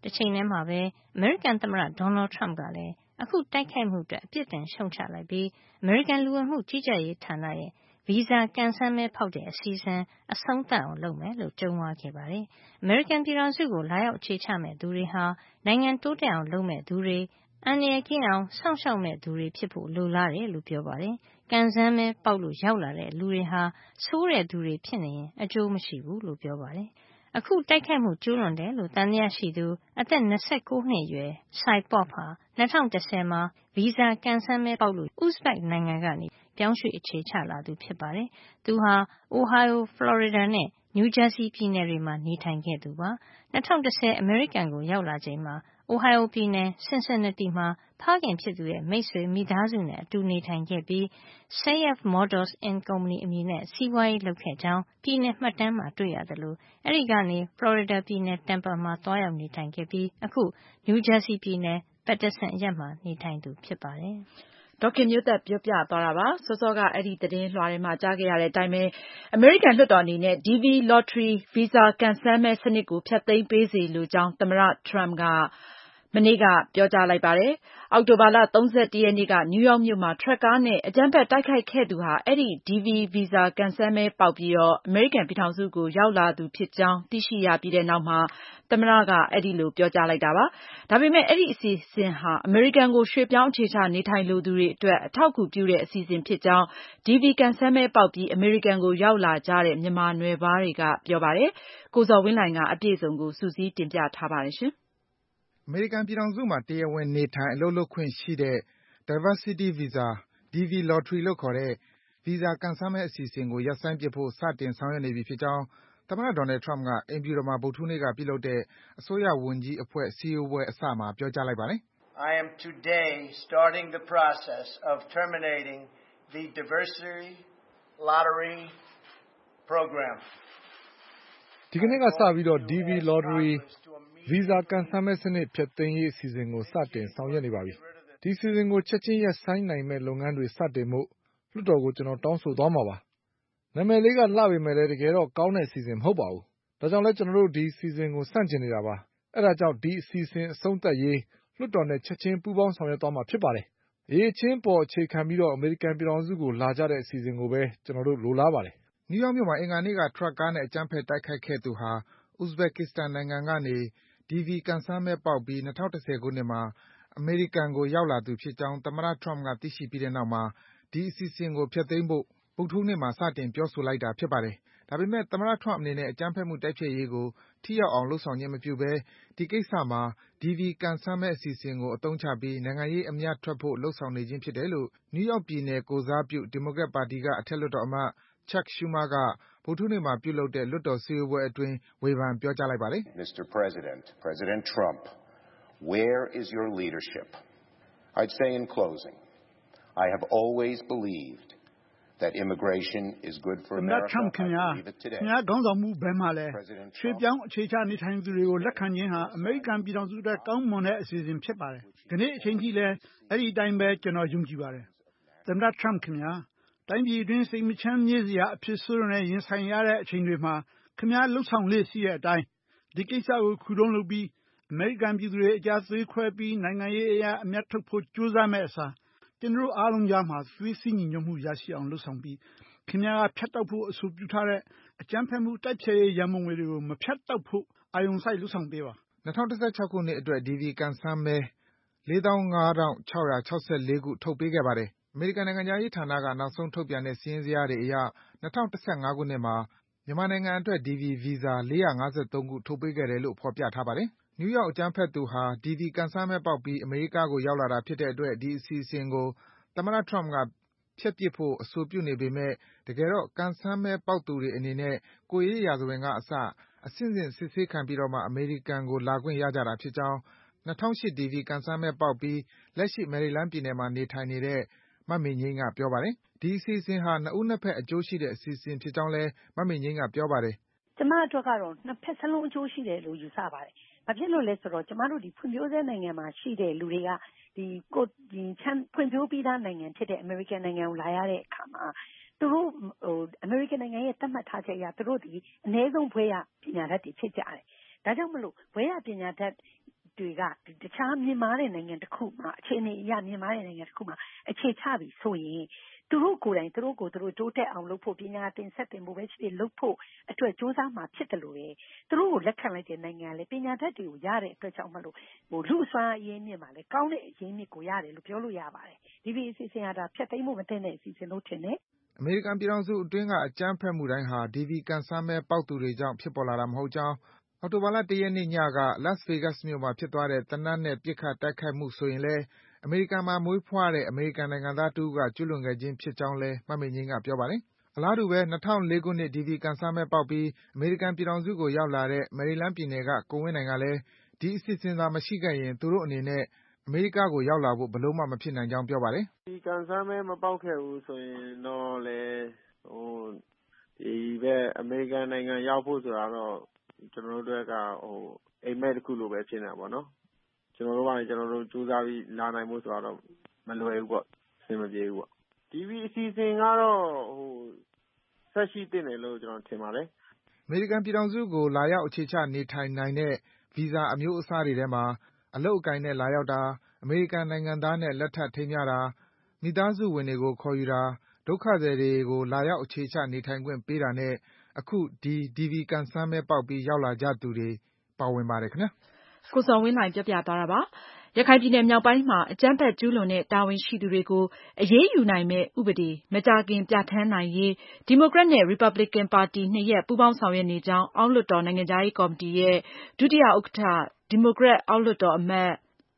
တစ်ချိန်တည်းမှာပဲအမေရိကန်သမ္မတဒေါ်နယ်ထရမ့်ကလည်းအခုတိုက်ခိုက်မှုအတွက်အပြစ်တင်ရှုံချလိုက်ပြီးအမေရိကန်လူဝင်မှုကြီးကြပ်ရေးဌာနရဲ့ဗီဇာကန်ဆယ်မဲဖောက်တဲ့အစီအစဉ်အဆုံးသတ်အောင်လုပ်မယ်လို့ကြုံးဝါခဲ့ပါတယ်။အမေရိကန်ပြည်ထောင်စုကိုလာရောက်အခြေချမဲ့သူတွေဟာနိုင်ငံတိုးတက်အောင်လုပ်မဲ့သူတွေအန္တရာယ်ကင်းအောင်စောင့်ရှောက်မဲ့သူတွေဖြစ်ဖို့လိုလားတယ်လို့ပြောပါတယ်။ကန်ဆယ်မဲပေါက်လို့ရောက်လာတဲ့လူတွေဟာဆိုးတဲ့သူတွေဖြစ်နေရင်အကျိုးမရှိဘူးလို့ပြောပါတယ်။အခုတိုက်ခိုက်မှုကျူးလွန်တယ်လို့တန်တရားရှိသူအသက်၂၉နှစ်အရွယ် Saipov ဟာ၂၀၁၀မှာဗီဇာကန်ဆယ်မဲပေါက်လို့ဥဇဘက်နိုင်ငံကနေပြောင်းရွှေ့အခြေချလာသူဖြစ်ပါတယ်။သူဟာ Ohio, Florida နဲ့ New Jersey ပြည်နယ်တွေမှာနေထိုင်ခဲ့သူပါ။၂၀၁၀အမေရိကန်ကိုရောက်လာချိန်မှာ Ohio ပြည်နယ် Cincinnati မှာဖခင်ဖြစ်သူရဲ့မိတ်ဆွေမိသားစုနဲ့အတူနေထိုင်ခဲ့ပြီး Sayef Motors Incorporated အမည်နဲ့စီးပွားရေးလုပ်ခဲ့ကြောင်းပြည်နယ်မှတ်တမ်းမှာတွေ့ရသလိုအဲဒီကနေ Florida ပြည်နယ် Tampa မှာသွားရောက်နေထိုင်ခဲ့ပြီးအခု New Jersey ပြည်နယ် Paterson အရပ်မှာနေထိုင်သူဖြစ်ပါတယ်။ဒေါခင်မျိုးသက်ပြောပြသွားတာပါ။စောစောကအဲဒီသတင်းလွှာထဲမှာကြားခဲ့ရတဲ့အတိုင်းပဲအမေရိကန်လွှတ်တော်အနေနဲ့ D V Lottery Visa ကန်ဆယ်မဲစနစ်ကိုဖျက်သိမ်းပေးစေလိုကြောင်းသမ္မတထရမ့်ကမနေ့ကပြောကြားလိုက်ပါတယ်။အောက်တိုဘာလ၃၁ရက်နေ့ကနယူးယောက်မြို့မှာထရပ်ကားနဲ့အကြမ်းဖက်တိုက်ခိုက်ခဲ့သူဟာအဲဒီ D V Visa ကန်ဆယ်မဲပေါက်ပြီးတော့အမေရိကန်ပြည်ထောင်စုကိုရောက်လာသူဖြစ်ကြောင်းသိရှိရပြီးတဲ့နောက်မှာသမ္မတကအဲဒီလိုပြောကြားလိုက်တာပါ။ဒါပေမဲ့အဲဒီအစီအစဉ်ဟာအမေရိကန်ကိုရွှေ့ပြောင်းအခြေချနေထိုင်လိုသူတွေအတွက်အထောက်အကူပြုတဲ့အစီအစဉ်ဖြစ်ကြောင်း D V ကန်ဆယ်မဲပေါက်ပြီးအမေရိကန်ကိုရောက်လာကြတဲ့မြန်မာနွယ်ဖွားတွေကပြောပါတယ်။ကိုဇော်ဝင်းလှိုင်ကအပြည့်အစုံကိုစုစည်းတင်ပြထားပါတယ်ရှင်။အမေရိကန်ပြည်ထောင်စုမှာတရားဝင်နေထိုင်အလုပ်လုပ်ခွင့်ရှိတဲ့ Diversity Visa D V Lottery လို့ခေါ်တဲ့ဗီဇာကန်ဆယ်မဲအစီအစဉ်ကိုရပ်ဆိုင်းပစ်ဖို့စတင်ဆောင်ရွက်နေပြီဖြစ်ကြောင်းသမ္မတ Donald Trump ကအိမ်ဖြူတော်မှာဗုဒ္ဓဟူးနေ့ကပြုလုပ်တဲ့အစိုးရဝန်ကြီးအဖွဲ့စည်းဝေးပွဲအစမှာပြောကြားလိုက်ပါတယ်။ I am today starting the process of terminating the Diversity Lottery program. ဒီကနေ့ကစပြီးတော့ D V Lottery Visa ကန်ဆယ်မဲစနစ်ဖျက်သိမ်းရေးအစီအစဉ်ကိုစတင်ဆောင်ရွက်နေပါပြီ။ဒီအစီအစဉ်ကိုချက်ချင်းရပ်ဆိုင်းနိုင်မဲ့လုပ်ငန်းတွေစတင်ဖို့လွှတ်တော်ကိုကျွန်တော်တောင်းဆိုသွားမှာပါ။နာမည်လေးကလှပေမဲ့လည်းတကယ်တော့ကောင်းတဲ့အစီအစဉ်မဟုတ်ပါဘူး။ဒါကြောင့်လဲကျွန်တော်တို့ဒီအစီအစဉ်ကိုဆန့်ကျင်နေတာပါ။အဲဒါကြောင့်ဒီအစီအစဉ်အဆုံးသတ်ရေးလွှတ်တော်နဲ့ချက်ချင်းပူးပေါင်းဆောင်ရွက်သွားမှာဖြစ်ပါတယ်။အရေးချင်းပေါ်အခြေခံပြီးတော့အမေရိကန်ပြည်ထောင်စုကိုလာကြတဲ့အစီအစဉ်ကိုပဲကျွန်တော်တို့လိုလားပါတယ်။နယူးယောက်မြို့မှာအင်္ဂါနေ့ကထရပ်ကားနဲ့အကြမ်းဖက်တိုက်ခိုက်ခဲ့သူဟာ Uzbekistan နိုင်ငံကနေ D V ကန်ဆယ်မဲပေါက်ပြီး၂၀၁၀ခုနှစ်မှာအမေရိကန်ကိုရောက်လာသူဖြစ်ကြောင်းသမ္မတ Trump ကသိရှိပြီးတဲ့နောက်မှာဒီအစီအစဉ်ကိုဖျက်သိမ်းဖို့ဗုဒ္ဓဟူးနေ့မှာစတင်ပြောဆိုလိုက်တာဖြစ်ပါတယ်။ဒါပေမဲ့သမ္မတ Trump အနေနဲ့အကြမ်းဖက်မှုတိုက်ဖျက်ရေးကိုထိရောက်အောင်လုပ်ဆောင်ခြင်းမပြုဘဲဒီကိစ္စမှာ D V ကန်ဆယ်မဲအစီအစဉ်ကိုအသုံးချပြီးနိုင်ငံရေးအမြတ်ထွက်ဖို့လုပ်ဆောင်နေခြင်းဖြစ်တယ်လို့နယူးယောက်ပြည်နယ်ကိုယ်စားပြုဒီမိုကရက်ပါတီကအထက်လွှတ်တော်အမတ် Chuck Schumer ကဗုဒ္ဓဟူးနေ့မှာပြုလုပ်တဲ့လွှတ်တော်စည်းဝေးပွဲအတွင်းဝေဖန်ပြောကြားလိုက်ပါတယ်။ Mister President, President Trump, where is your leadership? I'd say in closing, I have always believed that immigration is good for America. I believe it today. ခင်ဗျားခေါင်းဆောင်မှုဘယ်မှာလဲရွှေ့ပြောင်းအခြေချနေထိုင်သူတွေကိုလက်ခံခြင်းဟာအမေရိကန်ပြည်ထောင်စုအတွက်ကောင်းမွန်တဲ့အစီအစဉ်ဖြစ်ပါတယ်။ဒီနေ့အချိန်ကြီးလဲအဲ့ဒီအတိုင်းပဲကျွန်တော်ယုံကြည်ပါတယ်။သမ္မတ Trump ခင်ဗျာတိုင်းပြည်အတွင်းစိတ်မချမ်းမြေ့စရာအဖြစ်ဆိုးနဲ့ရင်ဆိုင်ရတဲ့အချိန်တွေမှာခင်ဗျားလှုပ်ဆောင်လေ့ရှိတဲ့အတိုင်းဒီကိစ္စကိုခုတုံးလုပ်ပြီးအမေရိကန်ပြည်သူတွေအကြသွေးခွဲပြီးနိုင်ငံရေးအရာအမြတ်ထုတ်ဖို့ကြိုးစားမဲ့အစားကျွန်တော်အားလုံးကြားမှာသွေးစည်းညီညွတ်မှုရရှိအောင်လှုပ်ဆောင်ပြီးခင်ဗျားကဖြတ်တောက်ဖို့အဆိုပြုထားတဲ့အကြမ်းဖက်မှုတိုက်ဖျက်ရေးရန်ပုံငွေတွေကိုမဖြတ်တောက်ဖို့အာရုံစိုက်လှုပ်ဆောင်ပေးပါ။၂၀၁၆ခုနှစ်အတွက် D V ကန်ဆယ်မဲလေးသောင်းငါးထောင်ခြောက်ရာခြောက်ဆယ်လေးခုထုတ်ပေးခဲ့ပါတယ်။အမေရိကန်နိုင်ငံခြားရေးဌာနကနောက်ဆုံးထုတ်ပြန်တဲ့စာရင်းဇယားတွေအရ၂၀၁၅ခုနှစ်မှာမြန်မာနိုင်ငံအတွက် D V Visa လေးရာငါးဆယ်သုံးခုထုတ်ပေးခဲ့တယ်လို့ဖော်ပြထားပါတယ်။နယူးယောက်အကြမ်းဖက်သူဟာ D V ကန်ဆယ်မဲပေါက်ပြီးအမေရိကကိုရောက်လာတာဖြစ်တဲ့အတွက်ဒီအစီအစဉ်ကိုသမ္မတ Trump ကဖျက်ပစ်ဖို့အဆိုပြုနေပေမဲ့တကယ်တော့ကန်ဆယ်မဲပေါက်သူတွေအနေနဲ့ကိုယ်ရေးရာဇဝင်ကအစအဆင့်ဆင့်စစ်ဆေးခံပြီးတော့မှအမေရိကန်ကိုလာခွင့်ရကြတာဖြစ်ကြောင်း၂၀၀၈ D V ကန်ဆယ်မဲပေါက်ပြီးလက်ရှိမယ်ရီလန်းပြည်နယ်မှာနေထိုင်နေတဲ့မမေငြိမ်းကပြောပါတယ်။ဒီအစီအစဉ်ဟာနှစ်ဦးနှစ်ဖက်အကျိုးရှိတဲ့အစီအစဉ်ဖြစ်ကြောင်းလဲမမေငြိမ်းကပြောပါတယ်။ကျမအတွက်ကတော့နှစ်ဖက်စလုံးအကျိုးရှိတယ်လို့ယူဆပါတယ်။ဘာဖြစ်လို့လဲဆိုတော့ကျမတို့ဒီဖွံ့ဖြိုးဆဲနိုင်ငံမှာရှိတဲ့လူတွေကဒီကိုဒီချမ်းဖွံ့ဖြိုးပြီးသားနိုင်ငံဖြစ်တဲ့အမေရိကန်နိုင်ငံကိုလာရတဲ့အခါမှာသူတို့ဟိုအမေရိကန်နိုင်ငံရဲ့သတ်မှတ်ထားချက်အရသူတို့ဒီအနည်းဆုံးဘွဲရပညာတတ်တွေဖြစ်ကြတယ်။ဒါကြောင့်မလို့ဘွဲရပညာတတ်တွေကတခြားမြန်မာတဲ့နိုင်ငံတစ်ခုမှာအခြေအနေအရမြန်မာတဲ့နိုင်ငံတစ်ခုမှာအခြေချပြီဆိုရင်သူတို့ကိုယ်တိုင်သူတို့ကိုသူတို့တိုးတက်အောင်လုပ်ဖို့ပညာသင်ဆက်သင်ဖို့ပဲဖြစ်လုပ်ဖို့အတွက်စူးစမ်းမှာဖြစ်တယ်လို့လေသူတို့ကိုလက်ခံလိုက်တဲ့နိုင်ငံလေပညာတတ်တွေကိုရတဲ့အတွက်ကြောင့်မလို့ဟိုလူအစွမ်းအရင်းမြစ်မှာလေကောင်းတဲ့အရင်းမြစ်ကိုရတယ်လို့ပြောလို့ရပါတယ်ဒီဒီအစီအစဉ်အတာဖြတ်သိမ်းမှုမတင်တဲ့အစီအစဉ်လို့ထင်တယ်အမေရိကန်ပြည်ထောင်စုအတွင်းကအကြမ်းဖက်မှုတိုင်းဟာ ဒီ ဗီ ကန်ဆယ်မဲပေါက်သူတွေကြောင့်ဖြစ်ပေါ်လာတာမဟုတ်ကြောင်းအောက်တိုဘာလ၁ရက်နေ့ညက Las Vegas မြို့မှာဖြစ်သွားတဲ့သေနတ်နဲ့ပစ်ခတ်တိုက်ခိုက်မှုဆိုရင်လည်းအမေရိကန်မှာမွေးဖွားတဲ့အမေရိကန်နိုင်ငံသားတဦးကကျူးလွန်ခဲ့ခြင်းဖြစ်ကြောင်းလည်းမမေငင်းကပြောပါတယ်။အလားတူပဲ၂၀၀၄ခုနှစ် ဒီ ဗီ ကန်ဆယ်မဲပေါက်ပြီးအမေရိကန်ပြည်ထောင်စုကိုရောက်လာတဲ့မယ်ရီလန်းပြည်နယ်ကကိုဝင်းနိုင်ကလည်းဒီအစီအစဉ်သာမရှိခဲ့ရင်သူတို့အနေနဲ့အမေရိကကိုရောက်လာဖို့ဘယ်လို့မှမဖြစ်နိုင်ကြောင်းပြောပါတယ်။ဒီကန်ဆယ်မဲမပေါက်ခဲ့ဘူးဆိုရင်တော့လေဟိုဒီဘက်အမေရိကန်နိုင်ငံရောက်ဖို့ဆိုတာတော့ကျွန်တော်တို့ကဟိုအိမ်မက်တစ်ခုလိုပဲဖြစ်နေတာပေါ့နော်ကျွန်တော်တို့ကကျွန်တော်တို့စူးစမ်းပြီးလာနိုင်ဖို့ဆိုတော့မလွယ်ဘူးပေါ့အဆင်မပြေဘူးပေါ့ဒီဗီအစီအစဉ်ကတော့ဟိုဆက်ရှိတင်တယ်လို့ကျွန်တော်ထင်ပါတယ်အမေရိကန်ပြည်ထောင်စုကိုလာရောက်အခြေချနေထိုင်နိုင်တဲ့ဗီဇာအမျိုးအစားတွေထဲမှာအလုပ်အကိုင်နဲ့လာရောက်တာအမေရိကန်နိုင်ငံသားနဲ့လက်ထပ်ထိမ်းမြားတာမိသားစုဝင်တွေကိုခေါ်ယူတာဒုက္ခသည်တွေကိုလာရောက်အခြေချနေထိုင်ခွင့်ပေးတာနဲ့အခုဒီ ဒီ ဗီ ကန်ဆယ်မဲပေါက်ပြီးရောက်လာကြသူတွေပါဝင်ပါတယ်ခင်ဗျာကိုစောဝင်းလှိုင်ပြောပြသွားတာပါရခိုင်ပြည်နယ်မြောက်ပိုင်းမှာအကြမ်းဖက်ကျူးလွန်တဲ့တာဝန်ရှိသူတွေကိုအရေးယူနိုင်မဲ့ဥပဒေမကြာခင်ပြဋ္ဌာန်းနိုင်ရေးဒီမိုကရက်နဲ့ Republican ပါတီနှစ်ရပ်ပူးပေါင်းဆောင်ရွက်နေကြောင်းအောက်လွှတ်တော်နိုင်ငံခြားရေးကော်မတီရဲ့ဒုတိယဥက္ကဋ္ဌဒီမိုကရက်အောက်လွှတ်တော်အမတ်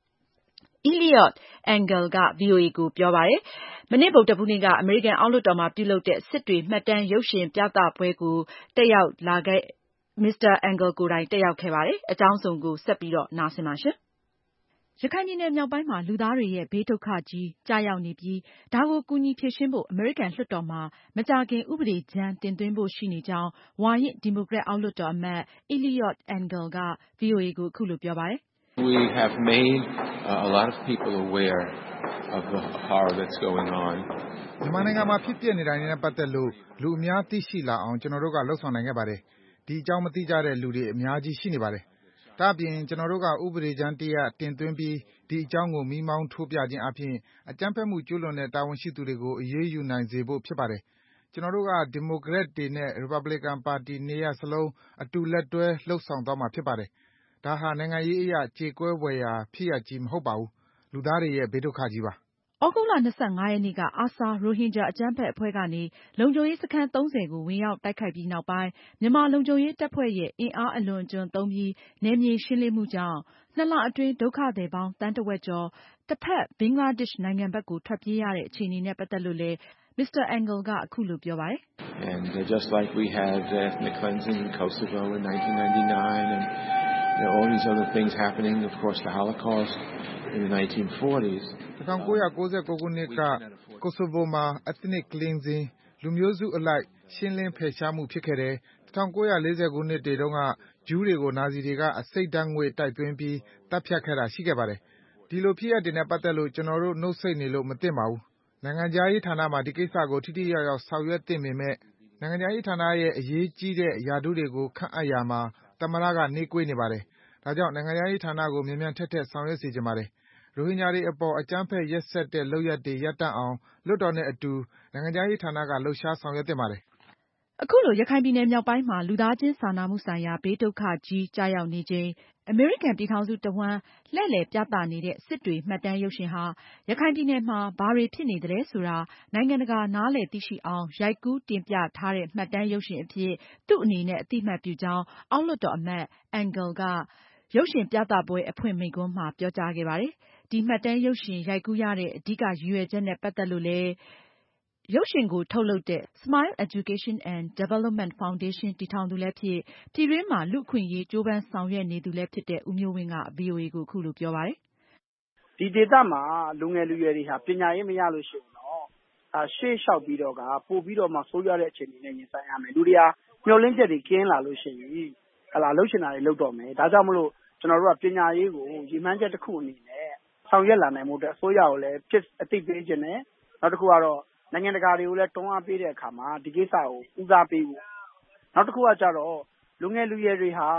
Eliot Engel က ဗွီအိုအေကိုပြောပါတယ်။မနေ့ဗုဒ္ဓဟူးနေ့ကအမေရိကန်အောက်လွှတ်တော်မှာပြုလုပ်တဲ့စစ်တွေမှတ်တမ်းရုပ်ရှင်ပြသပွဲကိုတက်ရောက်လာခဲ့မစ္စတာ Engel ကိုယ်တိုင်တက်ရောက်ခဲ့ပါတယ်။အကြောင်းစုံကိုဆက်ပြီးတော့နားဆင်ပါရှင်။ရခိုင်ပြည်နယ်မြောက်ပိုင်းမှာလူသားတွေရဲ့ဘေးဒုက္ခကြီးကျရောက်နေပြီးဒါကိုကူညီဖြေရှင်းဖို့အမေရိကန်လွှတ်တော်မှာမကြာခင်ဥပဒေကြမ်းတင်သွင်းဖို့ရှိနေကြောင်းဝါရင့်ဒီမိုကရက်အောက်လွှတ်တော်အမတ် Eliot Engel က ဗွီအိုအေကိုအခုလိုပြောပါတယ်။ We have made uh, a lot of people aware of the horror that's going on. မြန်မာနိုင်ငံမှာဖြစ်ပျက်နေတာနဲ့ပတ်သက်လို့လူအများသိရှိလာအောင်ကျွန်တော်တို့ကလှုံ့ဆော်နိုင်ခဲ့ပါတယ်။ဒီအကြောင်းမသိကြတဲ့လူတွေအများကြီးရှိနေပါတယ်။ဒါ့အပြင်ကျွန်တော်တို့ကဥပဒေကြမ်းတစ်ရပ်တင်သွင်းပြီးဒီအကြောင်းကိုမီးမောင်းထိုးပြခြင်းအပြင်အကြမ်းဖက်မှုကျူးလွန်တဲ့တာဝန်ရှိသူတွေကိုအရေးယူနိုင်စေဖို့ဖြစ်ပါတယ်။ကျွန်တော်တို့ကဒီမိုကရက်တွေနဲ့ Republican ပါတီနှစ်ရပ်စလုံးအတူလက်တွဲလှုပ်ဆောင်သွားမှာဖြစ်ပါတယ်။ဒါဟာနိုင်ငံရေးအရကြေကွဲဖွယ်ရာဖြစ်ရပ်ကြီးမဟုတ်ပါဘူး။လူသားတွေရဲ့ဘေးဒုက္ခကြီးပါ။သြဂုတ်လ၂၅ရက်နေ့က အာဆာ ရိုဟင်ဂျာအကြမ်းဖက်အဖွဲ့ကနေလုံခြုံရေးစခန်းသုံးဆယ်ကိုဝင်ရောက်တိုက်ခိုက်ပြီးနောက်ပိုင်းမြန်မာလုံခြုံရေးတပ်ဖွဲ့ရဲ့အင်အားအလွန်အကျွံသုံးပြီးနယ်မြေရှင်းလင်းမှုကြောင့်နှစ်လအတွင်းဒုက္ခသည်ပေါင်းသန်းတဝက်ကျော်တဘက်ဘင်္ဂလားဒေ့ရှ်နိုင်ငံဘက်ကိုထွက်ပြေးရတဲ့အခြေအနေနဲ့ပတ်သက်လို့လည်းမစ္စတာ Engel ကအခုလိုပြောပါတယ်။ And just like we had ethnic cleansing in Kosovo in nineteen ninety-nine and there are all these other things happening of course the Holocaust in the nineteen forties ၁၉၉၉ခုနှစ်ကကိုဆိုဗိုမှာ ethnic cleansing လူမျိုးစုအလိုက်ရှင်းလင်းဖယ်ရှားမှုဖြစ်ခဲ့တယ်။၁၉၄၀ခုနှစ်တွေတုန်းကဂျူးတွေကိုနာဇီတွေကအဆိပ်ဓာတ်ငွေ့တိုက်သွင်းပြီးတပ်ဖြတ်ခဲ့တာရှိခဲ့ပါတယ်။ဒီလိုဖြစ်ရပ်တွေနဲ့ပတ်သက်လို့ကျွန်တော်တို့နှုတ်ဆိတ်နေလို့မသင့်ပါဘူး။နိုင်ငံခြားရေးဌာနမှာဒီကိစ္စကိုထိထိရောက်ရောက်ဆောင်ရွက်သင့်ပေမဲ့နိုင်ငံခြားရေးဌာနရဲ့အရေးကြီးတဲ့ရာထူးတွေကိုခန့်အပ်ရာမှာသမ္မတကနှေးကွေးနေပါတယ်။ဒါကြောင့်နိုင်ငံခြားရေးဌာနကိုမြန်မြန်ထက်ထက်ဆောင်ရွက်စေချင်ပါတယ်။ရိုဟင်ဂျာတွေအပေါ်အကြမ်းဖက်ရက်စက်တဲ့လုပ်ရပ်တွေရပ်တန့်အောင်လွှတ်တော်နဲ့အတူနိုင်ငံခြားရေးဌာနကလှုပ်ရှားဆောင်ရွက်သင့်ပါတယ်။အခုလိုရခိုင်ပြည်နယ်မြောက်ပိုင်းမှာလူသားချင်းစာနာမှုဆိုင်ရာဘေးဒုက္ခကြီးကျရောက်နေချိန်အမေရိကန်ပြည်ထောင်စုတဝှမ်းလှည့်လည်ပြသနေတဲ့စစ်တွေမှတ်တမ်းရုပ်ရှင်ဟာရခိုင်ပြည်နယ်မှာဘာတွေဖြစ်နေသလဲဆိုတာနိုင်ငံတကာနားလည်သိရှိအောင်ရိုက်ကူးတင်ပြထားတဲ့မှတ်တမ်းရုပ်ရှင်အဖြစ်သူ့အနေနဲ့အသိအမှတ်ပြုကြောင်းအောက်လွှတ်တော်အမတ် Engel ကရုပ်ရှင်ပြသပွဲအဖွင့်မိန့်ခွန်းမှာပြောကြားခဲ့ပါတယ်။ဒီမှတ်တမ်းရုပ်ရှင်ရိုက်ကူးရတဲ့အဓိကရည်ရွယ်ချက်နဲ့ပတ်သက်လို့လည်းရုပ်ရှင်ကိုထုတ်လုပ်တဲ့ Smile Education and Development Foundation တည်ထောင်သူလည်းဖြစ်ပြည်တွင်းမှာလူ့အခွင့်အရေးကြိုးပမ်းဆောင်ရွက်နေသူလည်းဖြစ်တဲ့ဦးမျိုးဝင်းက ဗွီအိုအေကိုအခုလိုပြောပါတယ်။ဒီဒေသမှာလူငယ်လူရွယ်တွေဟာပညာရေးမရလို့ရှိရင်တော့ရှေ့လျှောက်ပြီးတော့ကပို့ပြီးတော့မှဆိုးရွားတဲ့အခြေအနေနဲ့ရင်ဆိုင်ရမယ်။လူတွေဟာမျှော်လင့်ချက်တွေကင်းလာလို့ရှိရင်ဟလာလှုပ်ရှင်တာတွေလှုပ်တော့မယ်။ဒါကြောင့်မလို့ကျွန်တော်တို့ကပညာရေးကိုရည်မှန်းချက်တစ်ခုအနေနဲ့ဆောင်ရွက်လာနိုင်မှုအတွက်အစိုးရကိုလည်းဖြစ်အသိပေးခြင်းနဲ့နောက်တစ်ခုကတော့နိုင်ငံတကာတွေကိုလည်းတွန်းအားပေးတဲ့အခါမှာဒီကိစ္စကိုဦးစားပေးဖို့နောက်တစ်ခုကကြတော့လူငယ်လူရွယ်တွေဟာ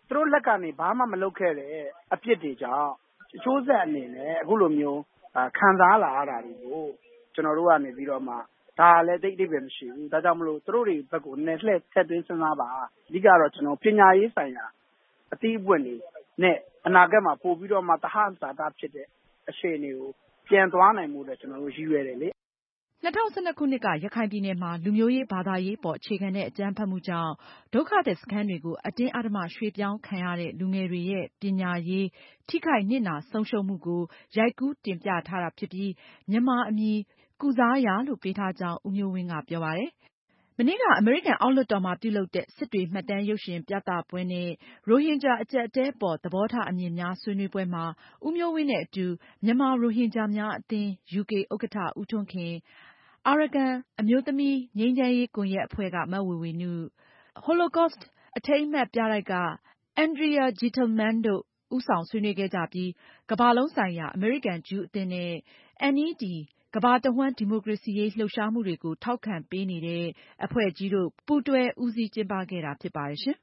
သူတို့လက်ကနေဘာမှမလုပ်ခဲ့တဲ့အပြစ်တွေကြောင့်အကျိုးဆက်အနေနဲ့အခုလိုမျိုးခံစားလာရတာတွေကိုကျွန်တော်တို့ကနေပြီးတော့မှဒါလည်းတိတ်တိတ်ပဲမရှိဘူးဒါကြောင့်မလို့သူတို့တွေဘက်ကိုနည်းလှည့်ဆက်သွင်းစဉ်းစားပါအဓိကတော့ကျွန်တော်ပညာရေးဆိုင်ရာအသီးအပွင့်တွေနဲ့အနာဂတ်မှာပို့ပြီးတော့မှတဟန်စာတာဖြစ်တဲ့အခြေအနေကိုပြန်သွားနိုင်မှုတဲ့ကျွန်တော်တို့ရည်ရွယ်တယ်လေ၂၀၁၂ခုနှစ်ကရခိုင်ပြည်နယ်မှာလူမျိုးရေးဘာသာရေးပေါ်အခြေခံတဲ့အကြမ်းဖက်မှုကြောင့်ဒုက္ခသည်စခန်းတွေကိုအတင်းအဓမ္မရွှေ့ပြောင်းခံရတဲ့လူငယ်တွေရဲ့ပညာရေးထိခိုက်နစ်နာဆုံးရှုံးမှုကိုရိုက်ကူးတင်ပြထားတာဖြစ်ပြီးမြန်မာအမည်ကုစားရာလို့ပေးထားကြောင်းဦးမျိုးဝင်းကပြောပါတယ်။မနေ့ကအမေရိကန်အောက်လွှတ်တော်မှာပြုလုပ်တဲ့စစ်တွေမှတ်တမ်းရုပ်ရှင်ပြသပွဲနဲ့ရိုဟင်ဂျာအကျပ်အတည်းပေါ်သဘောထားအမြင်များဆွေးနွေးပွဲမှာဦးမျိုးဝင်းနဲ့အတူမြန်မာရိုဟင်ဂျာများအသင်း ယူကေ ဥက္ကဋ္ဌဦးထွန်းခင်Arakan အမျိုးသမီးငြိမ်းချမ်းရေးကွန်ရက်အဖွဲ့ကမဝေဝေနု Holocaust အထိမ်းအမှတ်ပြတိုက်က Andrea Gitelman တို့ဦးဆောင်ဆွေးနွေးခဲ့ကြပြီးကမ္ဘာလုံးဆိုင်ရာအမေရိကန်ဂျူးအသင်းနဲ့ အန် အီ ဒီ ကမ္ဘာတဝှမ်းဒီမိုကရေစီရေးလှုပ်ရှားမှုတွေကိုထောက်ခံပေးနေတဲ့အဖွဲ့ကြီးတို့ပူးတွဲဦးစီးကျင်းပခဲ့တာဖြစ်ပါတယ်ရှင်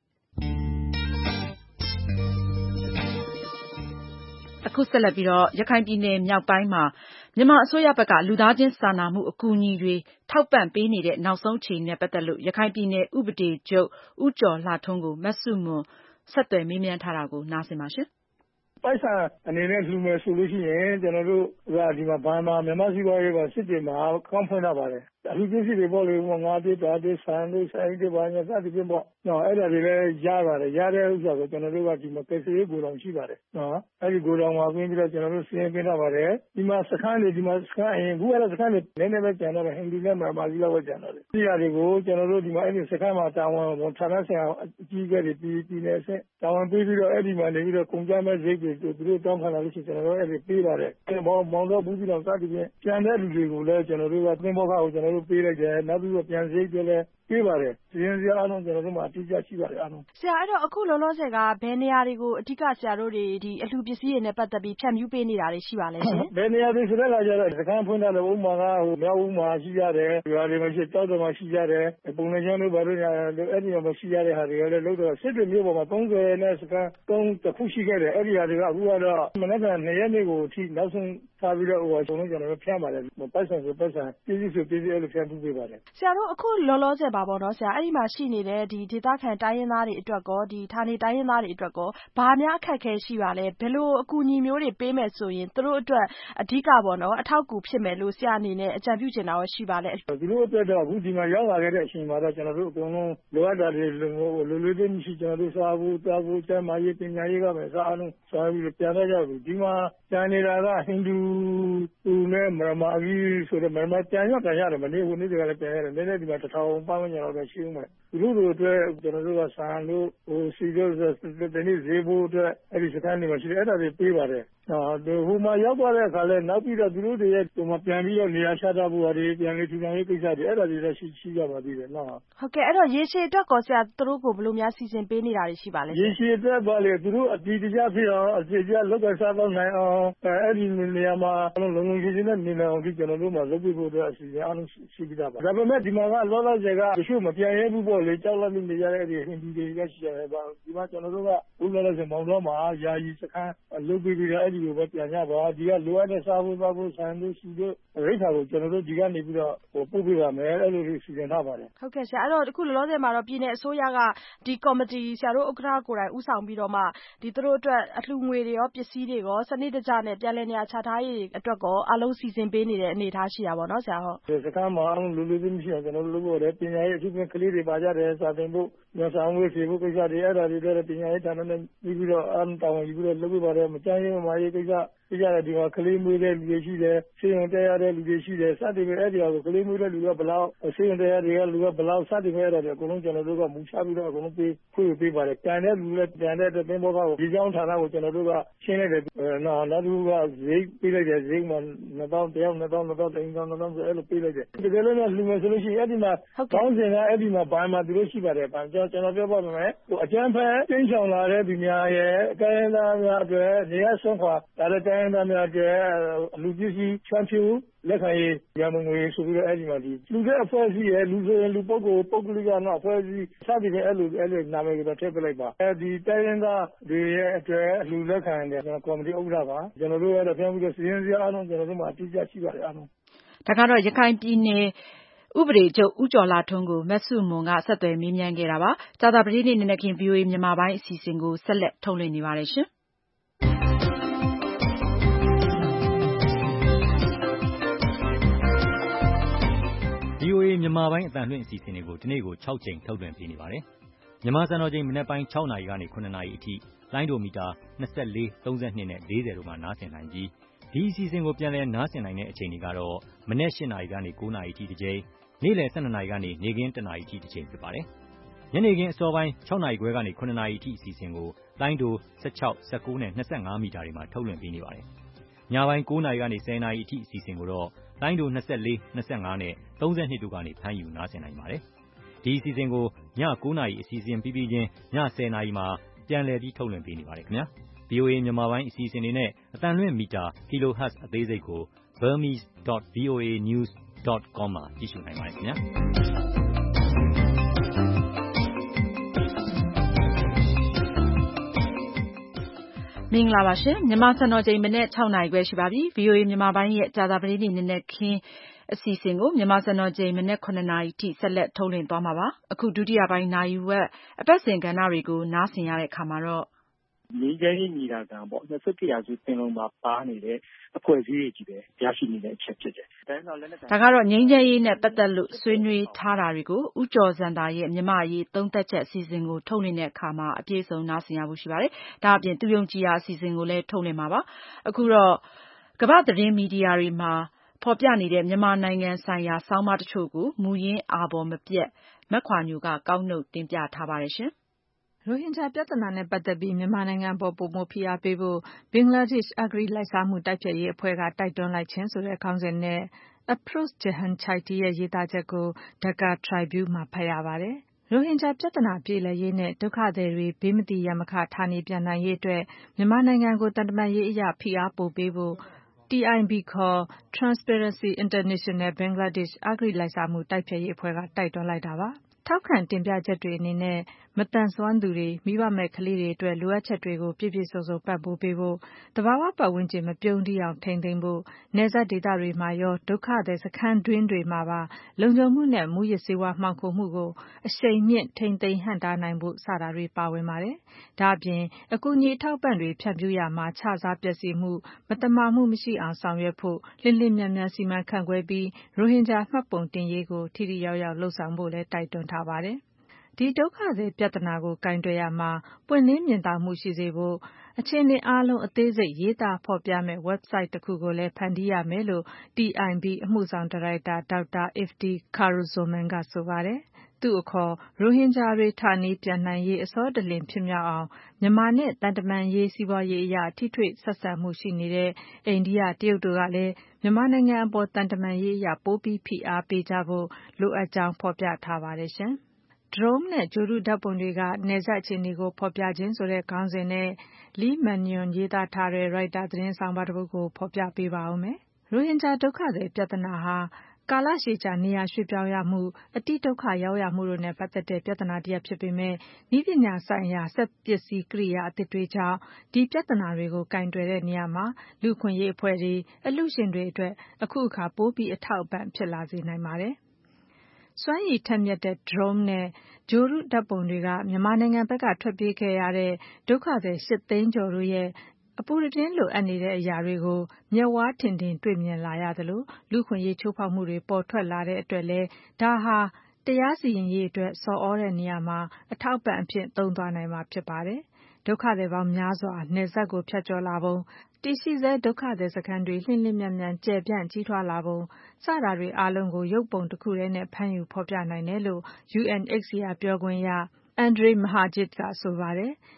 ။အခုဆက်လက်ပြီးတော့ရခိုင်ပြည်နယ်မြောက်ပိုင်းမှာမြန်မာအစိုးရဘက်ကလူသားချင်းစာနာမှုအကူအညီတွေထောက်ပံ့ပေးနေတဲ့နောက်ဆုံးအခြေအနေနဲ့ပတ်သက်လို့ရခိုင်ပြည်နယ်ဥပဒေချုပ်ဦးကျော်လှထွန်းကိုမဆုမွန်ဆက်သွယ်မေးမြန်းထားတာကိုနားဆင်ပါရှင်။ပိုက်ဆံအနေနဲ့လှူမယ်ဆိုလို့ရှိရင်ကျွန်တော်တို့ကဒီမှာဘာမှမြန်မာစီးပွားရေးကစစ်တွေမှာကောင်းဖွင့်တာပါတယ်အလူကြီးစီတွေပေါ့လေငါးတိတာတိဆန်လို့ဆိုင်တွေဘာညာစသဖြင့်ပေါ့နော်အဲ့ဒါတွေလည်းရပါတယ်ရတဲ့ဥစ္စာကိုကျွန်တော်တို့ကဒီမှာကယ်ဆယ်ရေးကိုတော်ရှိပါတယ်နော်အဲ့ဒီကိုတော်မှာပြင်ပြီးတော့ကျွန်တော်တို့စီးရင်ပြတာပါတယ်ဒီမှာစခန်းတွေဒီမှာစခန်းရင်ခုကတော့စခန်းတွေနည်းနည်းပဲကျန်တော့တယ်ဟိန္ဒူနဲ့မြန်မာစီလောက်ပဲကျန်တော့တယ်ဒီဟာတွေကိုကျွန်တော်တို့ဒီမှာအဲ့ဒီစခန်းမှာတာဝန်ဌာနဆိုင်ရာအကြီးအကဲတွေပြည်ပြည်နယ်အဆင့်တာဝန်ပေးပြီးတော့အဲ့ဒီမှာနေပြီးတော့ကုန်ကြမဲ့ဈေးတွေသူတို့တောင်းခံလာလို့ရှိရင်ကျွန်တော်တို့အဲ့ဒီပေးပါတယ်အဲ့ဘောမောင်တော့ဘူးပြီးတော့စသဖြင့်ကျန်တဲ့လူတွေကိုလည်းကျွန်တော်တို့ကသင်္ဘောခါကိုကျွန်တော်တို့ပေးလိုက်တယ်နောက်ပြီးတော့ပြန်ဈေးပြလဲပေးပါတယ်စီရင်စရာအားလုံးကျွန်တော်တို့မှာအတိအကျရှိပါတယ်အားလုံးဆရာအဲ့တော့အခုလောလောဆယ်ကဘယ်နေရာတွေကိုအဓိကဆရာတို့တွေဒီအလှူပစ္စည်းတွေနဲ့ပတ်သက်ပြီးဖြန့်ဖြူးပေးနေတာတွေရှိပါလဲရှင်ဘယ်နေရာတွေဆိုတဲ့အခါကျတော့စခန်းဖွင့်တဲ့ဥမာကဟိုမြောက်ဦးမှာရှိရတယ်ရွာတွေမှာရှိတောက်တော်မှာရှိရတယ်ပုံနေချမ်းတို့ဘာလို့အဲ့ဒီမှာရှိရတဲ့ဟာတွေလည်းလို့တော့စစ်တွေမျိုးပေါ်မှာသုံးဆယ်နဲ့စခန်းသုံးတစ်ခုရှိခဲ့တယ်အဲ့ဒီဟာတွေကအခုကတော့မနေ့ကနေ့ရက်နေ့ကိုအထိနောက်ဆုံးထားပြီးတော့ဟိုအဆုံးလုံးကျွန်တော်တို့ဖြန့်ပါတယ်ပိုက်ဆံဆိုပိုက်ဆံပြည်စည်းဆိုပြည်စည်းအဲ့လိုဖြန့်ပေးပါတယ်ဆရာတို့အခုလောလောဆယ်ပါပေါ့နော်ဆရာအဲ့ဒီမှာရှိနေတဲ့ဒီဒေသခံတိုင်းရင်းသားတွေအတွက်ကောဒီဌာနေတိုင်းရင်းသားတွေအတွက်ကောဘာများအခက်အခဲရှိပါလဲဘယ်လိုအကူအညီမျိုးတွေပေးမယ်ဆိုရင်သူတို့အတွက်အဓိကပေါ့နော်အထောက်အကူဖြစ်မယ်လို့ဆရာအနေနဲ့အကြံပြုချင်တာရောရှိပါလဲသူတို့အတွက်တော့အခုဒီမှာရောက်လာခဲ့တဲ့အချိန်မှာတော့ကျွန်တော်တို့အကုန်လုံးလိုအပ်တာတွေလိုလိုလေးလေးမရှိကျွန်တော်တို့စားဖို့တောက်ဖို့ကျန်းမာရေးပညာရေးကပဲစားအောင်စားပြီးပြန်တော့ကြပြီဒီမှာကျန်နေတာကဟိန္ဒူသူနဲ့မရမာကြီးဆိုတော့မရမာပြန်ရပြန်ရတယ်မနေ့ကနေ့တည်းကလည်းပြန်ရတယ်နည်းနည်းဒီမှာတစ်ထောင်ပတ်ဝန်းကျင်တော့ပဲရှိဦးမယ်သူတို့တို့အတွက်ကျွန်တော်တို့ကဆန်လို့ဟိုစီရိုးတနေ့ဈေးဖို့အတွက်အဲ့ဒီစခန်းတွေမှာရှိတယ်အဲ့ဒါတွေပေးပါတယ်ဟိုမှာရောက်သွားတဲ့အခါလဲနောက်ပြီးတော့သူတို့တွေရဲ့ဟိုမှာပြန်ပြီးတော့နေရာချထားဖို့ဟာတွေပြန်လေထူထောင်ရေးကိစ္စတွေအဲ့ဒါတွေလည်းရှိရှိကြပါသေးတယ်နော်ဟုတ်ကဲ့အဲ့တော့ရေရှည်အတွက်ကောဆရာသူတို့ကိုဘယ်လိုများစီစဉ်ပေးနေတာတွေရှိပါလဲရေရှည်အတွက်ပါလေသူတို့အတီးတကျဖြစ်အောင်အစီအကျလောက်ကစားတော့နိုင်အောင်အဲ့ဒီနေရာမှာလုံးလုံးကြီးကြီးနဲ့နေနေအောင်ဒီကျွန်တော်တို့မှာလုပ်ပြဖို့အတွက်အစီအစဉ်အားလုံးရှိပြီးသားပါဒါပေမဲ့ဒီမှာကလောလောဆယ်ကတချို့မပြန်ရဲဘူးပေါ့လေကြောက်လန့်နေကြတဲ့ဒီဟိန္ဒူတွေကရှိရတယ်ပါဒီမှာကျွန်တော်တို့ကဘုရားလည်းစမောင်တော်မှာယာယီစခန်းလုပ်ပြီးပြီးတော့အဲ့ဒီကိုပဲပြန်ရပါဒီကလိုအပ်တဲ့စားဖို့ပါဖို့ဆန်လို့ရှိလို့ရိတ်ခါကိုကျွန်တော်တို့ဒီကနေပြီးတော့ဟိုပို့ပေးပါမယ်အဲ့လိုစီစဉ်ထားပါတယ်ဟုတ်ကဲ့ဆရာအဲ့တော့အခုလောလောဆယ်မှာတော့ပြည်내အစိုးရကဒီကော်မတီဆရာတို့ဥက္ကဋ္ဌကိုယ်တိုင်ဦးဆောင်ပြီးတော့မှဒီသူတို့အတွက်အလှူငွေတွေရောပစ္စည်းတွေရောစနစ်တကျနဲ့ပြန်လည်နေရာချထားရေးအတွက်ကောအလုံးစီစဉ်ပေးနေတဲ့အနေအထားရှိတာပေါ့နော်ဆရာဟုတ်စခန်းမှာလူလူချင်းမရှိအောင်ကျွန်တော်တို့လုပ်ရတယ်ပညာရေးအထူးဖြင့်ကလေးတွေပါကြတယ်စာသင်ဖို့ညဆောင်ဝေးစီဖို့ကိစ္စတွေအဲ့ဒါတွေလည်းပညာရေးဌာနနဲ့ပြီးပြီးတော့အမ်တောင်းယူပြီးတော့လုပ်ပေးပါတယ်မကြမ်းရေးမှာရေးကိစ္စပြကြတယ်ဒီမှာကလေးမွေးတဲ့လူတွေရှိတယ်ဆေးရုံတက်ရတဲ့လူတွေရှိတယ်စသဖြင့်အဲ့ဒီဟာကိုကလေးမွေးတဲ့လူကဘလောက်ဆေးရုံတက်ရတဲ့လူကဘလောက်စသဖြင့်အဲ့ဒါတွေအကုန်လုံးကျွန်တော်တို့ကမူချပြီးတော့အကုန်လုံးပေးခွင့်ပေးပါတယ်ကြံတဲ့လူလည်းကြံတဲ့သင်္ဘောကဒီကြောင်းဌာနကိုကျွန်တော်တို့ကရှင်းလိုက်တယ်နော်နောက်တစ်ခုကဈေးပေးလိုက်တယ်ဈေးမှာနှစ်သောင်းတစ်ယောက်နှစ်သောင်းနှစ်သောင်းတစ်သောင်းနှစ်သောင်းဆိုအဲ့လိုပေးလိုက်တယ်ဒီကလေးနဲ့လူငယ်ဆိုလို့ရှိရင်အဲ့ဒီမှာကောင်းစင်ကအဲ့ဒီမှာဘာမှသူတို့ရှိပါတယ်ဘာကြောင့်တော့ကျွန်တော်ပြောပါမယ်အကြမ်းဖက်တင်းချောင်လာတဲ့ဒီများရဲ့တိုင်းရင်းသားများအတွက်နေရာဆုံးခွာဒါလည်းတိုင်းရင်းသားများအတွက်လူပစ္စည်းချမ်းဖြူလက်ခံရေးရမငွေဆိုပြီးတော့အဲ့ဒီမှာဒီလူတဲ့အဖွဲ့အစည်းရဲ့လူဆိုရင်လူပုဂ္ဂိုလ်ပုဂ္ဂလိကတော့အဖွဲ့အစည်းစသည်ဖြင့်အဲ့လိုအဲ့လိုနာမည်ကိုထည့်ပလိုက်ပါအဲဒီတိုင်းရင်းသားတွေရဲ့အတွက်လူလက်ခံတဲ့ကော်မတီဥက္ကဋ္ဌပါကျွန်တော်တို့ကတော့ပြန်ပြီးတော့စီရင်စရာအားလုံးကျွန်တော်တို့မှာအတိအကျရှိပါတယ်အားလုံးဒါကတော့ရခိုင်ပြည်နယ်ဥပဒေချုပ်ဦးကျော်လှထွန်းကိုမဆုမွန်ကဆက်သွယ်မေးမြန်းခဲ့တာပါကြာသပတေးနေ့နေ့ခင်း ဗီအိုအေ မြန်မာပိုင်းအစီအစဉ်ကိုဆက်လက်ထုတ်လွှင့်နေပါတယ်ရှင်ဗီအိုအေ မြန်မာပိုင်းအသံလွှင့်အစီအစဉ်တွေကိုဒီနေ့ကို၆ကြိမ်ထုတ်လွှင့်ပေးနေပါတယ်မြန်မာစံတော်ချိန်မနက်ပိုင်း၆နာရီကနေ၇နာရီအထိလိုင်းဒိုမီတာ၂၄ ၃၂နဲ့၄၀တို့မှာနားဆင်နိုင်ပြီးဒီအစီအစဉ်ကိုပြန်လည်နားဆင်နိုင်တဲ့အချိန်တွေကတော့မနက်၈နာရီကနေ၉နာရီအထိတစ်ကြိမ်နေ့လယ်၁၂နာရီကနေနေ့ခင်း၁နာရီအထိတစ်ကြိမ်ဖြစ်ပါတယ်ညနေခင်းအစောပိုင်း၆နာရီခွဲကနေ၇နာရီအထိအစီအစဉ်ကိုလိုင်းဒို၁၆ ၁၉နဲ့၂၅မီတာတွေမှာထုတ်လွှင့်ပေးနေပါတယ်ညပိုင်း၉နာရီကနေ၁၀နာရီအထိအစီအစဉ်ကိုတော့လိုင်းဒို၂၄ ၂၅နဲ့၃၂တို့ကနေဖမ်းယူနားဆင်နိုင်ပါတယ်ဒီအစီအစဉ်ကိုည၉နာရီအစီအစဉ်ပြီးပြီးချင်းည၁၀နာရီမှာပြန်လည်ပြီးထုတ်လွှင့်ပေးနေပါတယ်ခင်ဗျာဗီအိုအေ မြန်မာပိုင်းအစီအစဉ်တွေနဲ့အသံလွှင့်မီတာ kilohertz အသေးစိတ်ကို burmese dot v o a news dot com မှာကြည့်ရှုနိုင်ပါတယ်ခင်ဗျာမင်္ဂလာပါရှင်မြန်မာစံတော်ချိန်မနေ့၆နာရီခွဲရှိပါပြီ ဗီအိုအေ မြန်မာပိုင်းရဲ့ကြာသပတေးနေ့နေ့ခင်းအစီအစဉ်ကိုမြန်မာစံတော်ချိန်မနေ့၇နာရီထိဆက်လက်ထုတ်လွှင့်သွားမှာပါအခုဒုတိယပိုင်းနာရီဝက်အပတ်စဉ်ကဏ္ဍတွေကိုနားဆင်ရတဲ့အခါမှာတော့ငြိမ်းချမ်းရေးညီလာခံပေါ့၂၁ရာစုပင်လုံမှာပါနေတဲ့အဖွဲ့အစည်းတွေကြီးပဲရရှိနေတဲ့အချက်ဖြစ်တယ်။ဒါကတော့ငြိမ်းချမ်းရေးနဲ့ပတ်သက်လို့ဆွေးနွေးထားတာတွေကိုဦးကျော်ဇံသာရဲ့မြန်မာအရေးသုံးသပ်ချက်အစီအစဉ်ကိုထုတ်လွှင့်တဲ့အခါမှာအပြည့်အစုံနားဆင်ရဖို့ရှိပါတယ်။ဒါအပြင်သူယုံကြည်ရာအစီအစဉ်ကိုလည်းထုတ်လွှင့်မှာပါ။အခုတော့ကမ္ဘာ့သတင်းမီဒီယာတွေမှာဖော်ပြနေတဲ့မြန်မာနိုင်ငံဆိုင်ရာဆောင်းပါးတချို့ကိုမူရင်းအာဘော်မပြတ်မက်ခွာညိုကကောက်နှုတ်တင်ပြထားပါတယ်ရှင်။ရိုဟင်ဂျာပြဿနာနဲ့ပတ်သက်ပြီးမြန်မာနိုင်ငံပေါ်ပိုမိုဖိအားပေးဖို့ဘင်္ဂလားဒေ့ရှ်အဂတိလိုက်စားမှုတိုက်ဖျက်ရေးအဖွဲ့ကတိုက်တွန်းလိုက်ခြင်းဆိုတဲ့ခေါင်းစဉ်နဲ့ Afroz Jahan Chaiti ရဲ့ရေးသားချက်ကို Dhaka Tribune မှာဖတ်ရပါတယ်။ရိုဟင်ဂျာပြဿနာပြေလည်ရေးနဲ့ဒုက္ခသည်တွေဘေးမသီရမခဌာနေပြန်နိုင်ရေးအတွက်မြန်မာနိုင်ငံကိုသံတမန်ရေးအရဖိအားပိုပေးဖို့ T I B ခေါ် Transparency International Bangladesh အဂတိလိုက်စားမှုတိုက်ဖျက်ရေးအဖွဲ့ကတိုက်တွန်းလိုက်တာပါ။ထောက်ခံတင်ပြချက်တွေအနေနဲ့မသန်စွမ်းသူတွေမိဘမဲ့ကလေးတွေအတွက်လိုအပ်ချက်တွေကိုပြည့်ပြည့်စုံစုံပံ့ပိုးပေးဖို့တဘာဝပတ်ဝန်းကျင်မပြုန်းတီးအောင်ထိန်းသိမ်းဖို့နယ်စပ်ဒေသတွေမှာရောဒုက္ခသည်စခန်းတွင်းတွေမှာပါလုံခြုံမှုနဲ့မူရစ်ဆေးဝါးမှောင်ခိုမှုကိုအရှိန်မြင့်ထိန်းသိမ်းဟန့်တားနိုင်ဖို့စတာတွေပါဝင်ပါတယ်။ဒါအပြင်အကူအညီထောက်ပံ့တွေဖြန့်ဖြူးရမှာခြစားပျက်စီးမှုမတမာမှုမရှိအောင်ဆောင်ရွက်ဖို့လင်းလင်းမြန်မြန်စီမံခန့်ခွဲပြီးရိုဟင်ဂျာမှတ်ပုံတင်ရေးကိုထိထိရောက်ရောက်လှုပ်ဆောင်ဖို့လည်းတိုက်တွန်းထားပါတယ်။ဒီဒုက္ခသည်ပြဿနာကိုကိုင်တွယ်ရမှာပွင့်လင်းမြင်သာမှုရှိစေဖို့အခြေအနေအားလုံးအသေးစိတ်ရေးသားဖော်ပြမယ့် website တစ်ခုကိုလည်းဖန်တီးရမယ်လို့ T I B အမှုဆောင်ဒါရိုက်တာဒေါက်တာ Ifti Kharuzoman ကဆိုပါတယ်။သူ့အခေါ်ရိုဟင်ဂျာတွေဌာနေပြန်နိုင်ရေးအစောတလင်ဖြစ်မြောက်အောင်မြန်မာနဲ့သံတမန်ရေးစီးပွားရေးအရာထိတွေ့ဆက်ဆံမှုရှိနေတဲ့အိန္ဒိယတရုတ်တို့ကလည်းမြန်မာနိုင်ငံအပေါ်သံတမန်ရေးအရာပိုပြီးဖိအားပေးကြဖို့လိုအပ်ကြောင်းဖော်ပြထားပါတယ်ရှင်။ Drone နဲ့ဂြိုဟ်တုဓာတ်ပုံတွေကနယ်စပ်အခြေအနေကိုဖော်ပြခြင်းဆိုတဲ့ခေါင်းစဉ်နဲ့ Lee Manion ရေးသားထားတဲ့ Reuters သတင်းဆောင်းပါးတစ်ပုဒ်ကိုဖော်ပြပေးပါဦးမယ်။ရိုဟင်ဂျာဒုက္ခသည်ပြဿနာဟာကာလရှည်ကြာနေရာရွှေ့ပြောင်းရမှုအတိဒုက္ခရောက်ရမှုတို့နဲ့ပတ်သက်တဲ့ပြဿနာတစ်ရပ်ဖြစ်ပေမဲ့နည်းပညာဆိုင်ရာစက်ပစ္စည်းကိရိယာအသစ်တွေကြောင့်ဒီပြဿနာတွေကိုကိုင်တွယ်တဲ့နေရာမှာလူ့အခွင့်အရေးအဖွဲ့တွေအလှူရှင်တွေအတွက်အခုအခါပိုပြီးအထောက်အပံ့ဖြစ်လာစေနိုင်ပါတယ်။စွမ်းရည်ထက်မြက်တဲ့ drone နဲ့ဂြိုဟ်တုဓာတ်ပုံတွေကမြန်မာနိုင်ငံဘက်ကထွက်ပြေးခဲ့ရတဲ့ဒုက္ခသည်၈သိန်းကျော်တို့ရဲ့အပူတပြင်းလိုအပ်နေတဲ့အရာတွေကိုမျက်ဝါးထင်ထင်တွေ့မြင်လာရသလိုလူ့အခွင့်အရေးချိုးဖောက်မှုတွေပေါ်ထွက်လာတဲ့အတွက်လည်းဒါဟာတရားစီရင်ရေးအတွက်ဆော်ဩတဲ့နေရာမှာအထောက်အပံ့အဖြစ်သုံးသွားနိုင်မှာဖြစ်ပါတယ်။ဒုက္ခသည်ပေါင်းများစွာနယ်စပ်ကိုဖြတ်ကျော်လာပုံတည်ရှိဆဲဒုက္ခသည်စခန်းတွေလျှင်လျှင်မြန်မြန်ကျယ်ပြန့်ကြီးထွားလာပုံစတာတွေအားလုံးကိုရုပ်ပုံတစ်ခုတည်းနဲ့ဖမ်းယူဖော်ပြနိုင်တယ်လို့ U N H C R ပြောခွင့်ရAndrej Mahecic ကဆိုပါတယ်။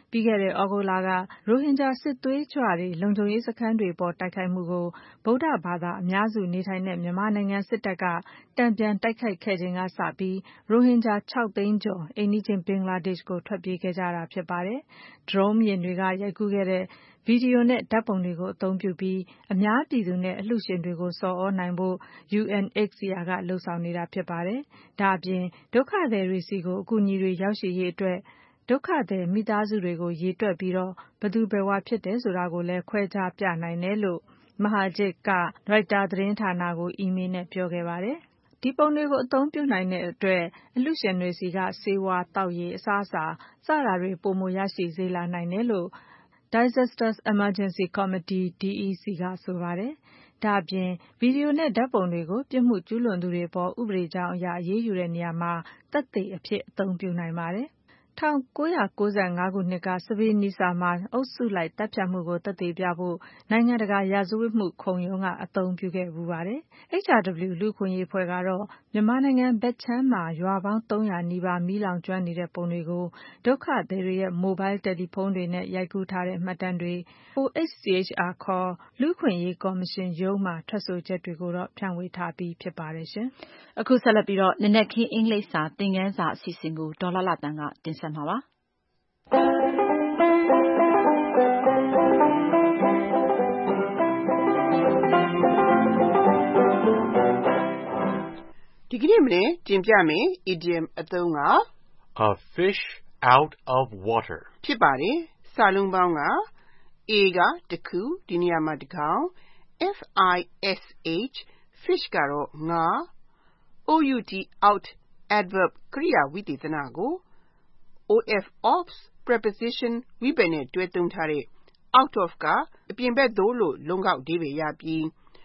ပြီးခဲ့တဲ့ သြဂုတ်လက ရိုဟင်ဂျာစစ်သွေးကြွတွေလုံခြုံရေးစခန်းတွေအပေါ်တိုက်ခိုက်မှုကို ဗုဒ္ဓဘာသာအများစုနေထိုင်တဲ့မြန်မာနိုင်ငံစစ်တပ်က တန်ပြန်တိုက်ခိုက်ခဲ့ချိန်ကစပြီး ရိုဟင်ဂျာ ခြောက်သိန်းကျော် အိမ်နီးချင်းဘင်္ဂလားဒေ့ရှ်ကို ထွက်ပြေးခဲ့ကြတာဖြစ်ပါတယ်။ ဒရုန်းယာဉ်တွေကရိုက်ကူးခဲ့တဲ့ ဗီဒီယိုနဲ့ဓါတ်ပုံတွေကိုအသုံးပြုပြီး အများပြည်သူနဲ့အလှူရှင်တွေကိုဆော်သြနိုင်ဖို့ ယူအန်အိတ်စီအာ ကလုပ်ဆောင်နေတာဖြစ်ပါတယ်။ ဒါ့အပြင် ဒုက္ခသည်တွေဆီကိုအကူအညီတွေရောက်ရှိရေးအတွက် ဒုက္ခသည်မိသားစုတွေကိုရေတွက်ပြီး ဘယ်သူဘယ်ဝါဖြစ်တယ်ဆိုတာကိုလည်း ခွဲခြားပြနိုင်တယ်လို့ Mahajid က ရိုက်တာသတင်းဌာနကို အီးမေးလ်နဲ့ပြောခဲ့ပါတယ်။ ဒီပုံတွေကိုအသုံးပြုနိုင်တဲ့အတွက် အလှူရှင်တွေဆီက ဆေးဝါး၊ သောက်ရေ၊ အစားအစာ စတာတွေ ပိုမိုရရှိစေလာနိုင်တယ်လို့ Disasters Emergency Committee ဒီ အီ စီ ကဆိုပါတယ်။ ဒါ့အပြင် ဗီဒီယိုနဲ့ဓါတ်ပုံတွေကို ပြစ်မှုကျူးလွန်သူတွေအပေါ် ဥပဒေကြောင်းအရအရေးယူတဲ့နေရာမှာ သက်သေအဖြစ်အသုံးပြုနိုင်ပါတယ်။ ၁၉၉၅ ခုနှစ်က Srebrenica မှာ အုပ်စုလိုက်သတ်ဖြတ်မှုကိုသက်သေပြဖို့ နိုင်ငံတကာရာဇဝတ်မှုခုံရုံးကအသုံးပြုခဲ့ဖူးပါတယ်။ အေချ်အာဒဗ်လျူ လူ့အခွင့်အရေးအဖွဲ့ကတော့ မြန်မာနိုင်ငံဘက်ခြမ်းမှာ ရွာပေါင်းသုံးရာနီးပါးမီးလောင်ကျွမ်းနေတဲ့ပုံတွေကို ဒုက္ခသည်တွေရဲ့မိုဘိုင်းတယ်လီဖုန်းတွေနဲ့ရိုက်ကူးထားတဲ့မှတ်တမ်းတွေ အို အိတ်စီ အိတ်ချ် အာ ခေါ် လူ့အခွင့်အရေးကော်မရှင်ရုံးမှာထွက်ဆိုချက်တွေကိုတော့ ဖြန့်ဝေထားပြီးဖြစ်ပါတယ်ရှင်။အခုဆက်လက်ပြီးတော့ နံနက်ခင်းအင်္ဂလိပ်စာသင်ခန်းစာအစီအစဉ်ကိုဒေါ်လှလှသန်းကတင်ဆက်မှာပါ။ဒီကနေ့မင်းတင်ပြမယ် idiom အသုံးက A fish out of water ဖြစ်ပါတယ်။စာလုံးပေါင်းက A ကတခု ဒီနေရာမှာတကောင် F I S H fish ကတော့ငါး out out adverb ကရိယာဝိသေသနကို of of preposition ဝိပယ်နဲ့တွဲသုံးထားတဲ့ out of ကအပြင်ဘက်သို့လို့လုံးကောက်အဓိပ္ပါယ်ရပြီး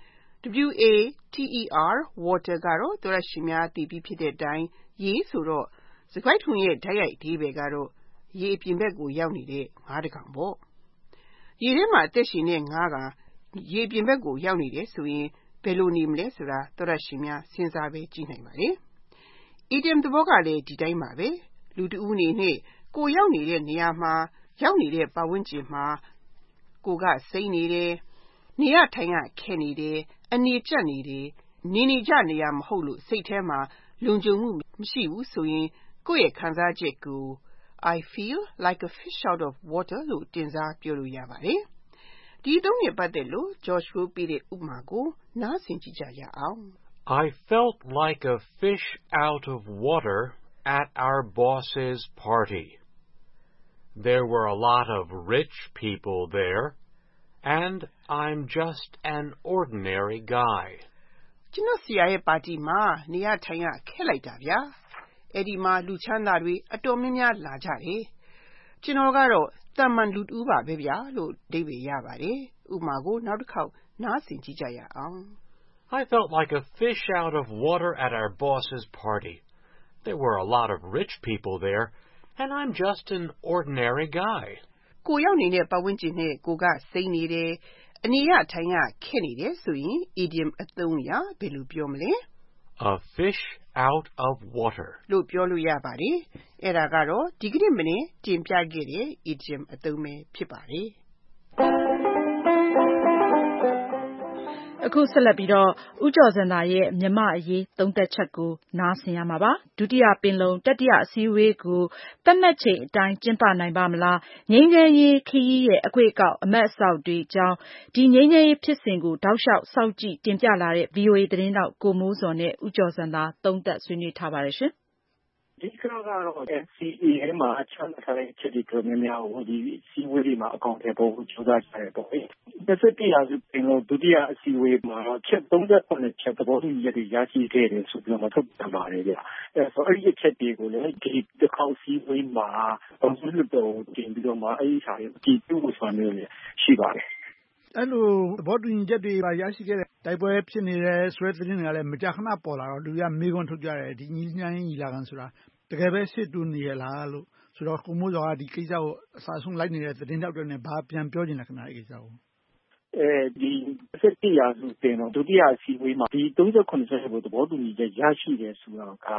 water water ကတော့သောတရှင်များသိပြီးဖြစ်တဲ့အတိုင်းရေဆိုတော့စကားထုံရဲ့တိုက်ရိုက်အဓိပ္ပါယ်ကတော့ရေအပြင်ဘက်ကိုရောက်နေတဲ့ငါးတကောင်ပေါ့။ရေထဲမှာအသက်ရှင်တဲ့ငါးကရေအပြင်ဘက်ကိုရောက်နေတယ်ဆိုရင်ဘယ်လိုနေမလဲဆိုတာသောတရှင်များစဉ်းစားပဲကြည့်နိုင်ပါတယ်။ idiom သဘောကလည်းဒီတိုင်းပါပဲ။လူတဦးအနေနဲ့ကိုယ်ရောက်နေတဲ့နေရာမှာရောက်နေတဲ့ပတ်ဝန်းကျင်မှာကိုယ်ကစိမ့်နေတယ်နေရထိုင်ရခက်နေတယ်အနေကျပ်နေတယ်နေနေကြနေရမဟုတ်လို့စိတ်ထဲမှာလုံခြုံမှုမရှိဘူးဆိုရင်ကိုယ့်ရဲ့ခံစားချက်ကို I feel like a fish out of water လို့တင်စားပြောလို့ရပါတယ်။ဒီအသုံးနဲ့ပတ်သက်လို့ George ပေးတဲ့ဥပမာကိုနားဆင်ကြည့်ကြရအောင်။ I felt like a fish out of water at our boss's party. There were a lot of rich people there, and I'm just an ordinary guy. ကျွန်တော်ဆရာရဲ့ပါတီမှာနေရထိုင်ရခက်လိုက်တာဗျာ။အဲ့ဒီမှာလူချမ်းသာတွေအတော်များများလာကြတယ်။ကျွန်တော်ကတော့သာမန်လူတဦးပါပဲဗျာလို့အဓိပ္ပါယ်ရပါတယ်။ဥပမာကိုနောက်တစ်ခေါက်နားဆင်ကြည့်ကြရအောင်။ I felt like a fish out of water at our boss's party. There were a lot of rich people there, and I'm just an ordinary guy. ကိုရောက်နေတဲ့ပတ်ဝန်းကျင်နဲ့ကိုကစိမ့်နေတယ်အနေရထိုင်ရခက်နေတယ်ဆိုရင် idiom အသုံးအရဘယ်လိုပြောမလဲ A fish out of water လို့ပြောလို့ရပါတယ်။အဲ့ဒါကတော့ဒီကနေ့မနေ့တင်ပြခဲ့တဲ့ idiom အသုံးပဲဖြစ်ပါတယ်။အခုဆက်လက်ပြီးတော့ဦးကျော်ဇံသာရဲ့မြန်မာ့အရေးသုံးသပ်ချက်ကိုနားဆင်ရမှာပါ။ဒုတိယပင်လုံတတိယအစည်းအဝေးကိုသတ်မှတ်ချိန်အတိုင်းကျင်းပနိုင်ပါ့မလားငြိမ်းချမ်းရေးခရီးရဲ့အကွေ့အကောက်အမတ်အစောက်တွေအကြောင်းဒီငြိမ်းချမ်းရေးဖြစ်စဉ်ကိုတောက်လျှောက်စောင့်ကြည့်တင်ပြလာတဲ့ ဗွီအိုအေသတင်းထောက်ကိုမိုးဇော်နဲ့ဦးကျော်ဇံသာသုံးသပ်ဆွေးနွေးထားပါတယ်ရှင်။အဓိကတော့ N C A ထဲမှာချမှတ်ထားတဲ့အချက်တွေတော်တော်များများကိုဒီအစည်းအဝေးတွေမှာအကောင်အထည်ပေါ်ဖို့ကြိုးစားကြတယ်ပေါ့လေ။၂၁ရာစုပင်လုံဒုတိယအစည်းအဝေးမှာတော့ချက်သုံးဆယ့်ခုနှစ်ချက်သဘောတူညီချက်တွေရရှိခဲ့တယ်ဆိုပြီးတော့ထုတ်ပြန်ပါတယ်ဗျ။အဲဆိုအဲ့ဒီအချက်တွေကိုလည်းဒီတစ်ခေါက်အစည်းအဝေးမှာပုံစံလွှတ်တော်ကိုတင်ပြီးတော့မှအဲ့ဒီစာတွေအတည်ပြုဖို့ဆိုတာမျိုးလည်းရှိပါတယ်။အဲ့လိုသဘောတူညီချက်တွေရရှိခဲ့တဲ့တိုက်ပွဲဖြစ်နေတယ်ဆိုတဲ့သတင်းတွေကလည်းမကြာခဏပေါ်လာတော့လူတွေကမေးခွန်းထုတ်ကြတယ်ဒီညီညာရေးညီလာခံဆိုတာတကယ်ပဲရှေ့တိုးနေရလားလို့ဆိုတော့ကိုမိုးဇော်ကဒီကိစ္စကိုအစားဆုံးလိုက်နေတဲ့သတင်းတောက်တွေနဲ့ဘာပြန်ပြောချင်လဲခင်ဗျအဲ့ဒီကိစ္စကိုအဲဒီ၂၁ရာစုပင်လုံဒုတိယအစည်းအဝေးမှာဒီသုံးဆယ့်ခုနှစ်ချက်ကိုသဘောတူညီချက်ရရှိတယ်ဆိုတော့က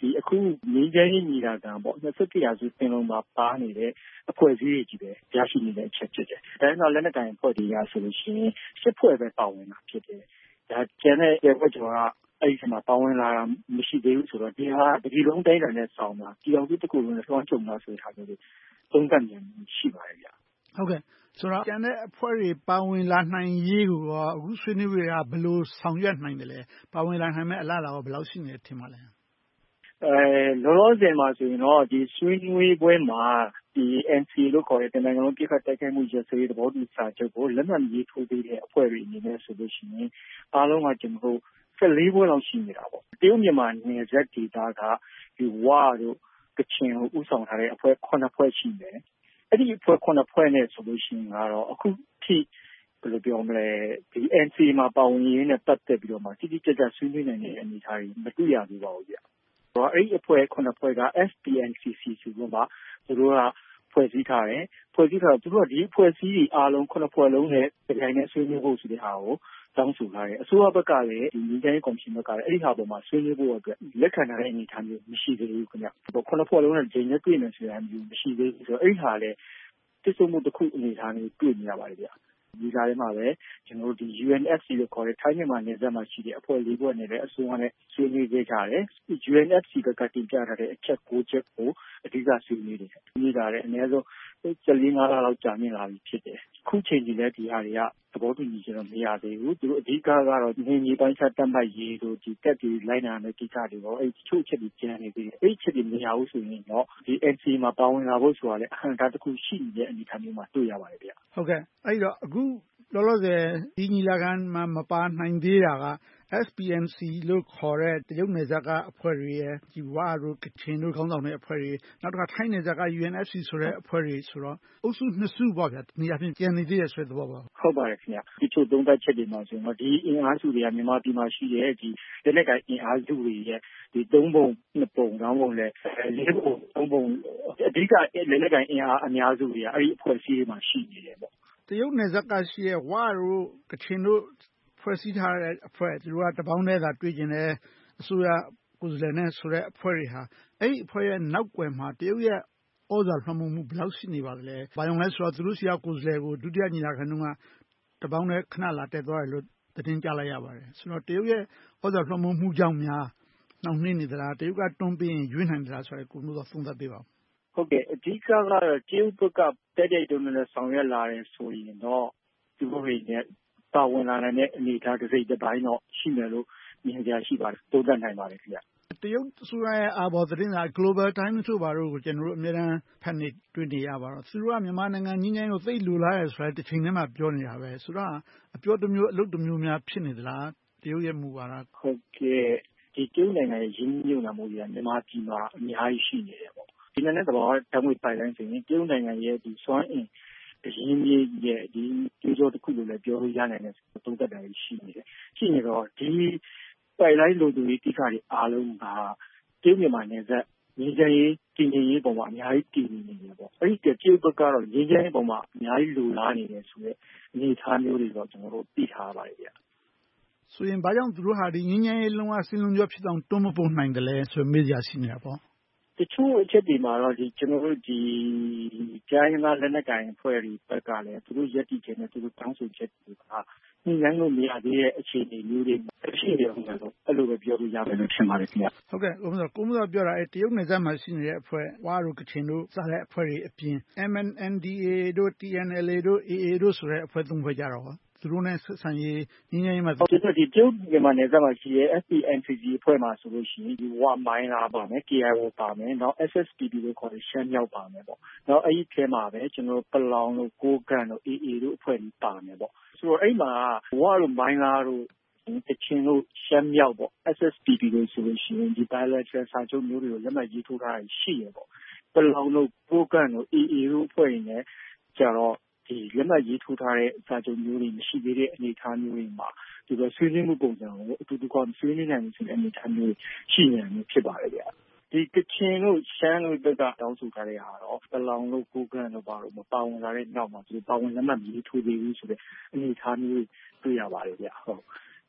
ဒီအခုငင်းချမ်းရေးညီလာခံပေါ့၂၁ရာစုပင်လုံမှာပါနေတဲ့အဖွဲ့အစည်းတွေကြီးပဲရရှိနေတဲ့အချက်ဖြစ်တယ်။ဒါကြောင့်လက်နက်ကိုင်အဖွဲ့တွေရဆိုလို့ရှိရင်စစ်ဖွဲ့ပဲပါဝင်တာဖြစ်တယ်။ဒါကျန်တဲ့အဖွဲ့ကျော်ကအဲ့ဒီမှာပါဝင်လာတာမရှိသေးဘူးဆိုတော့ဒီဟာဒီလုံးတိုင်းတိုင်းနဲ့ဆောင်းတာဒီအောင်တစ်ခုလုံးနဲ့ဆောင်းကြုံတာဆိုထားတယ်သုံးသပ်ဉာဏ်ရှိပါတယ်ဗျ။ဟုတ်ကဲ့ဆိုတော့ကျန်တဲ့အဖွဲ့တွေပါဝင်လာနိုင်ရေးကိုအခုဆွေးနွေးပွဲကဘယ်လိုဆောင်ရွက်နိုင်တယ်လဲပါဝင်လာနိုင်မဲ့အလားအလာရောဘယ်လောက်ရှိနေတယ်ထင်ပါလဲအဲလောလောဆယ်မှာဆိုရင်တော့ဒီဆွေးနွေးပွဲမှာဒီ N C A လို့ခေါ်တဲ့တနိုင်ငံလုံးပြည်ခတ်တိုက်ခိုက်မှုရစရေးသဘောတူစာချုပ်ကိုလက်မှတ်ရေးထိုးပေးတဲ့အဖွဲ့တွေအနေနဲ့ဆိုလို့ရှိရင်အားလုံးကကျွန်တော်တို့ဆယ်လေးပွဲလောက်ရှိနေတာပေါ့တရုတ်မြန်မာနယ်စပ်ဒေသကဒီဝါတို့ကချင်ကိုဥဆောင်ထားတဲ့အဖွဲ့ခုနှစ်ဖွဲ့ရှိတယ်အဲ့ဒီအဖွဲ့ခုနှစ်ဖွဲ့နဲ့ဆိုလို့ရှိရင်ကတော့အခုထိဘယ်လိုပြောမလဲဒီ N C A မှာပါဝင်ရင်းနဲ့ပတ်သက်ပြီးတော့မှတိတိကျကျဆွေးနွေးနိုင်တဲ့အနေအထားတွေမတွေ့ရသေးပါဘူးဗျတော့အဲ့ဒီအဖွဲ့ခုနှစ်ဖွဲ့က S P N C C ဆိုတော့မှသူတို့ကဖွဲ့စည်းထားတယ်ဖွဲ့စည်းထားသူတို့ကဒီဖွဲ့စည်းအားလုံးခုနှစ်ဖွဲ့လုံးနဲ့တိုင်နဲ့ဆွေးနွေးဖို့ဆိုတဲ့ဟာကိုတောင်းဆိုထားတယ်အစိုးရဘက်ကလည်းဒီညီတိုင်းကော်မရှင်ဘက်ကလည်းအဲ့ဒီဟာပေါ်မှာဆွေးနွေးဖို့အတွက်လက်ခံထားတဲ့အနေအထားမျိုးမရှိသေးဘူးခင်ဗျခုနှစ်ဖွဲ့လုံးနဲ့ဂျင်းနဲ့တွေ့နေဆိုတာမျိုးမရှိသေးဘူးဆိုတော့အဲ့ဒီဟာလည်းတည်ဆုံမှုတစ်ခုအနေအထားမျိုးတွေ့နေရပါတယ်ဗျဒီကြားထဲမှာပဲကျွန်တော်တို့ဒီ U N F C လို့ခေါ်တဲ့ထိုင်းမြန်မာနယ်စပ်မှာရှိတဲ့အဖွဲ့လေးဖွဲ့နဲ့လည်းအစိုးရနဲ့ဆွေးနွေးခဲ့ကြတယ် U N F C ဘက်ကတင်ပြထားတဲ့အချက်၉ချက်ကိုအဓိကဆွေးနွေးတယ်။ဒီကြားထဲအနည်းဆုံး၁၄ ၅လလောက်ကြာမြင့်လာပြီဖြစ်တယ်။အခုချိန်ကြီးလည်းဒီဟာတွေကသဘောတူညီချက်တော့မရသေးဘူး။သူတို့အဓိကကတော့နေမြေပိုင်းခြားတတ်မှတ်ရေးတို့ဒီတက်တွေလိုက်နာတဲ့ကိစ္စတွေတော့အဲ့ချို့ချက်တွေကျန်နေသေးတယ်။အဲ့ချက်တွေမရဘူးဆိုရင်တော့ဒီ N C A မှာပါဝင်လာဖို့ဆိုတာလည်းအဟန့်အတားတစ်ခုရှိနေတဲ့အနေအထားမျိုးမှာတွေ့ရပါတယ်ဗျ။ဟုတ်ကဲ့အဲ့တော့အခုလောလောဆယ်ဒီညီလာခံမှာမပါနိုင်သေးတာက S P N C လို့ခေါ်တဲ့တရုတ်နယ်စပ်ကအဖွဲ့တွေရဲ့ဒီဝါတို့ကချင်တို့ခေါင်းဆောင်တဲ့အဖွဲ့တွေနောက်တစ်ခါထိုင်းနယ်စပ်က U N F C ဆိုတဲ့အဖွဲ့တွေဆိုတော့အုပ်စုနှစ်စုပေါ့ဗျာဒီအပြင်ကျန်နေသေးတယ်ဆိုတဲ့သဘောပါဟုတ်ပါတယ်ခင်ဗျဒီချို့သုံးသပ်ချက်တွေမှာဆိုတော့ဒီအင်အားစုတွေကမြန်မာပြည်မှာရှိတဲ့ဒီလက်နက်ကိုင်အင်အားစုတွေရဲ့ဒီသုံးပုံနှစ်ပုံတောင်းပုံလဲလေးပုံသုံးပုံအဓိကလက်နက်ကိုင်အင်အားအများစုတွေကအဲ့ဒီအဖွဲ့အစည်းတွေမှာရှိနေတယ်ပေါ့တရုတ်နယ်စပ်ကရှိတဲ့ဝါတို့ကချင်တို့ဖွဲ့စည်းထားတဲ့အဖွဲ့သူတို့ကတပေါင်းတည်းသာတွေ့ကျင်တဲ့အစိုးရကိုယ်စားလှယ်နဲ့ဆိုတဲ့အဖွဲ့တွေဟာအဲ့ဒီအဖွဲ့ရဲ့နောက်ွယ်မှာတရုတ်ရဲ့ဩဇာလွှမ်းမိုးမှုဘယ်လောက်ရှိနေပါသလဲ။ဘာကြောင့်လဲဆိုတော့သူတို့ဆီကကိုယ်စားလှယ်ကိုဒုတိယညီလာခံတုန်းကတပေါင်းတည်းခဏလာတက်သွားတယ်လို့သတင်းကြားလိုက်ရပါတယ်။ဆိုတော့တရုတ်ရဲ့ဩဇာလွှမ်းမိုးမှုကြောင့်များနှောင့်နှေးနေသလားတရုတ်ကတွန်းပြီးရင်ရွေးနိုင်သလားဆိုတဲ့ကိုမျိုးတော့သုံးသပ်ပေးပါဦး။ဟုတ်ကဲ့အဓိကကတော့တရုတ်ဘက်ကတက်တဲ့တုန်းကဆောင်ရွက်လာတယ်ဆိုရင်တော့သူတို့တွေနဲ့ပါဝင်လာတဲ့အနေအထားတစ်စိတ်တစ်ပိုင်းတော့ရှိမယ်လို့မြင်ကြရှိပါတယ်သုံးသပ်နိုင်ပါတယ်ခင်ဗျတရုတ်အစိုးရရဲ့အာဘော်သတင်းစာ Global Times တို့ဘာလို့ကိုကျွန်တော်တို့အများအားဖတ်နေတွေ့နေရပါတော့သူတို့ကမြန်မာနိုင်ငံကြီးကြီးကိုသိလိုလားရဆိုတဲ့တစ်ချိန်တည်းမှာပြောနေတာပဲဆိုတော့အပြောတစ်မျိုးအလုပ်တစ်မျိုးများဖြစ်နေသလားတရုတ်ရဲ့မူဝါဒဟုတ်ကဲ့ဒီတရုတ်နိုင်ငံရဲ့ရင်းနှီးမြှုပ်နှံမှုတွေကမြန်မာပြည်မှာအများကြီးရှိနေတယ်ပေါ့ဒီနေ့တော့တမွေပိုင်တိုင်းဆိုရင်တရုတ်နိုင်ငံရဲ့ဒီစွမ်းအင်အရင်းကြီးရဲ့ဒီကျေးဇူးတစ်ခုလို့လည်းပြောလို့ရနိုင်တယ်သုံးသပ်တာရှိနေတယ်ရှိနေတော့ဒီပိုင်လိုက်လို့သူဒီကိစ္စတွေအားလုံးကတရုတ်မြန်မာနယ်စပ်ငင်းချမ်းရေးတည်ငြိမ်ရေးပုံမှာအများကြီးတည်နေနေတယ်ပေါ့အဲ့ဒီတရုတ်ဘက်ကတော့ငင်းချမ်းရေးပုံမှာအများကြီးလိုလားနေတယ်ဆိုတော့အနေအထားမျိုးတွေတော့ကျွန်တော်တို့သိထားပါတယ်ဗျဆိုရင်ဘာကြောင့်သူတို့ဟာဒီငင်းချမ်းရေးလုံးဝစင်လုံးကျော်ဖြစ်အောင်တွန်းမပို့နိုင်တယ်လဲဆိုမေးကြရှိနေတာပေါ့တချို့အချက်တွေမှာတော့ဒီကျွန်တော်တို့ဒီကြားရင်သားလက်နက်ကိုင်အဖွဲ့တွေဘက်ကလည်းသူတို့ရက်တည်ခြင်းနဲ့သူတို့တောင်းဆိုချက်တွေကညှိနှိုင်းလို့မရသေးတဲ့အခြေအနေမျိုးတွေရှိနေတယ်ဟုတ်လားအဲ့လိုပဲပြောလို့ရမယ်လို့ထင်ပါတယ်ခင်ဗျဟုတ်ကဲ့ကိုမစောကိုမစောပြောတာအဲတရုတ်နယ်စပ်မှာရှိနေတဲ့အဖွဲ့ဝါတို့ကချင်တို့စတဲ့အဖွဲ့တွေအပြင် M N N D A တို့ T N L A တို့ A A တို့ဆိုတဲ့အဖွဲ့သုံးဖွဲ့ကြတော့သူတို့နဲ့ဆက်ဆံရေးငင်းငင်းမှာဒီဒီတရုတ်မြန်မာနယ်စပ်မှာရှိတဲ့ S P N C C အဖွဲ့မှာဆိုလို့ရှိရင်ဒီဝမိုင်းလာပါမယ် K I O ပါမယ်နောက် S S P D လို့ခေါ်တဲ့ရှမ်းမြောက်ပါမယ်ပေါ့နောက်အဲ့ဒီထဲမှာပဲကျွန်တော်ပလောင်တို့ကိုကန့်တို့ A A တို့အဖွဲ့ကြီးပါမယ်ပေါ့ဆိုတော့အဲ့မှာဝါတို့မိုင်းလာတို့တချင်တို့ရှမ်းမြောက်ပေါ့ S S P D လို့ဆိုလို့ရှိရင်ဒီ bilateral စာချုပ်မျိုးတွေကိုလက်မှတ်ရေးထိုးထားတာရှိရပေါ့ပလောင်တို့ကိုကန့်တို့ A A တို့အဖွဲ့ကြီးနဲ့ကြတော့ဒီလက်မှတ်ရေးထိုးထားတဲ့စာချုပ်မျိုးတွေမရှိသေးတဲ့အနေအထားမျိုးတွေမှာဒီလိုဆွေးနွေးမှုပုံစံကိုအတူတူကဆွေးနွေးနိုင်မှုဆိုတဲ့အနေအထားမျိုးရှိနေတယ်ဖြစ်ပါတယ်ဗျာဒီကချင်တို့ရှမ်းတို့ဘက်ကတောင်းဆိုထားတဲ့ဟာတော့ပလောင်တို့ကိုကန့်တို့ဘာလို့မပါဝင်လာတဲ့နောက်မှာဒီပါဝင်လက်မှတ်ရေးထိုးသေးဘူးဆိုတဲ့အနေအထားမျိုးတွေ့ရပါတယ်ဗျာဟုတ်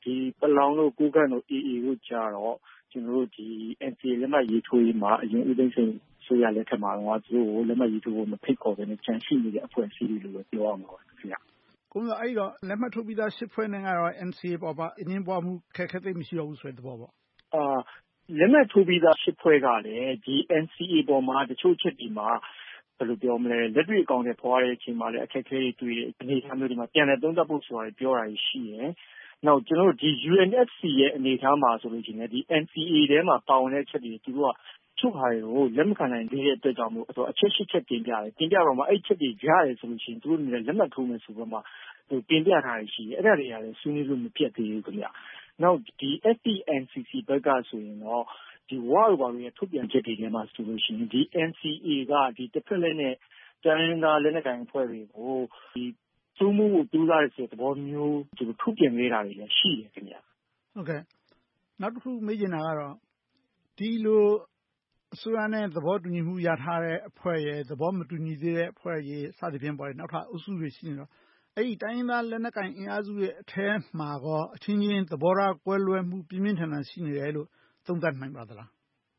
ဒီပလောင်တို့ကိုကန့်တို့ အေအေ တို့ကြတော့ကျွန်တော်တို့ဒီ အန်စီအေ လက်မှတ်ရေးထိုးရေးမှာအရင်ဦးသိန်းစိန်ဆိုရလက်ထက်မှာတော့သူတို့လက်မှတ်ရေးထိုးဖို့မဖိတ်ခေါ်ဘဲနဲ့ကြံရှိနေတဲ့အဖွဲ့အစည်းတွေလို့ပြောအောင်ပါခင်ဗျာကိုမျိုးအဲ့တော့လက်မှတ်ထိုးပြီးသားရှစ်ဖွဲ့နဲ့ကတော့ အန်စီအေ ပေါ်ပါအငင်းပွားမှုခက်ခဲသိမရှိတော့ဘူးဆိုတဲ့သဘောပေါ့အာလက်မှတ်ထိုးပြီးသားရှစ်ဖွဲ့ကလည်းဒီ အန်စီအေ ပေါ်မှာတချို့ချက်ဒီမှာဘယ်လိုပြောမလဲလက်တွေ့အကောင့်တွေပေါ်ရတဲ့အချိန်မှာလည်းအခက်အခဲတွေတွေ့တဲ့အနေအထားမျိုးတွေမှာပြန်လည်သုံးသပ်ဖို့ဆိုတာပြောတာရှိတယ်။နောက်ကျွန်တော်တို့ဒီ ယူအန်အက်ဖ်စီ ရဲ့အနေအထားမှာဆိုလို့ရှိရင်ဒီ အန်စီအေ ထဲမှာပါဝင်တဲ့အချက်တွေသူတို့ကချုပ်ဟာတွေကိုလက်မခံနိုင်သေးတဲ့အတွက်ကြောင့်မို့အချက်ရှိချက်တင်ပြတယ်။တင်ပြတော့မှအဲ့ချက်တွေရတယ်ဆိုလို့ရှိရင်သူတို့လည်းလက်မှတ်ထိုးမယ်ဆိုတော့မှသူတင်ပြထားရရှိတယ်။အဲ့ဒါတွေကလည်းဆွေးနွေးလို့မပြတ်သေးဘူးခင်ဗျ။နောက်ဒီ အက်ဖ်ပီ အန်စီစီ ဘက်ကဆိုရင်တော့ဒီဝါရဘာရဲ့ထုတ်ပြန်ချက်တွေထဲမှာဆိုလို့ရှိရင်ဒီ အန်စီအေ ကဒီတစ်ဖက်လက်နဲ့တိုင်းရင်းသားလက်နက်ကိုင်အဖွဲ့တွေကိုဒီသုံးမှုကိုတူးစားရတဲ့သဘောမျိုးသူတို့ထုတ်ပြန်နေတာတွေလည်းရှိတယ်ခင်ဗျာဟုတ်ကဲ့နောက်တစ်ခုမေးချင်တာကတော့ဒီလိုအစိုးရနဲ့သဘောတူညီမှုရထားတဲ့အဖွဲ့ရဲ့သဘောမတူညီသေးတဲ့အဖွဲ့ရဲ့စသဖြင့်ပေါ်တယ်နောက်ထပ်အုပ်စုတွေရှိနေတော့အဲ့ဒီတိုင်းရင်းသားလက်နက်ကိုင်အင်အားစုရဲ့အထဲမှာကောအချင်းချင်းသဘောထားကွဲလွဲမှုပြင်းပြင်းထန်ထန်ရှိနေတယ်လို့သုံးသပ်နိုင်ပါသလား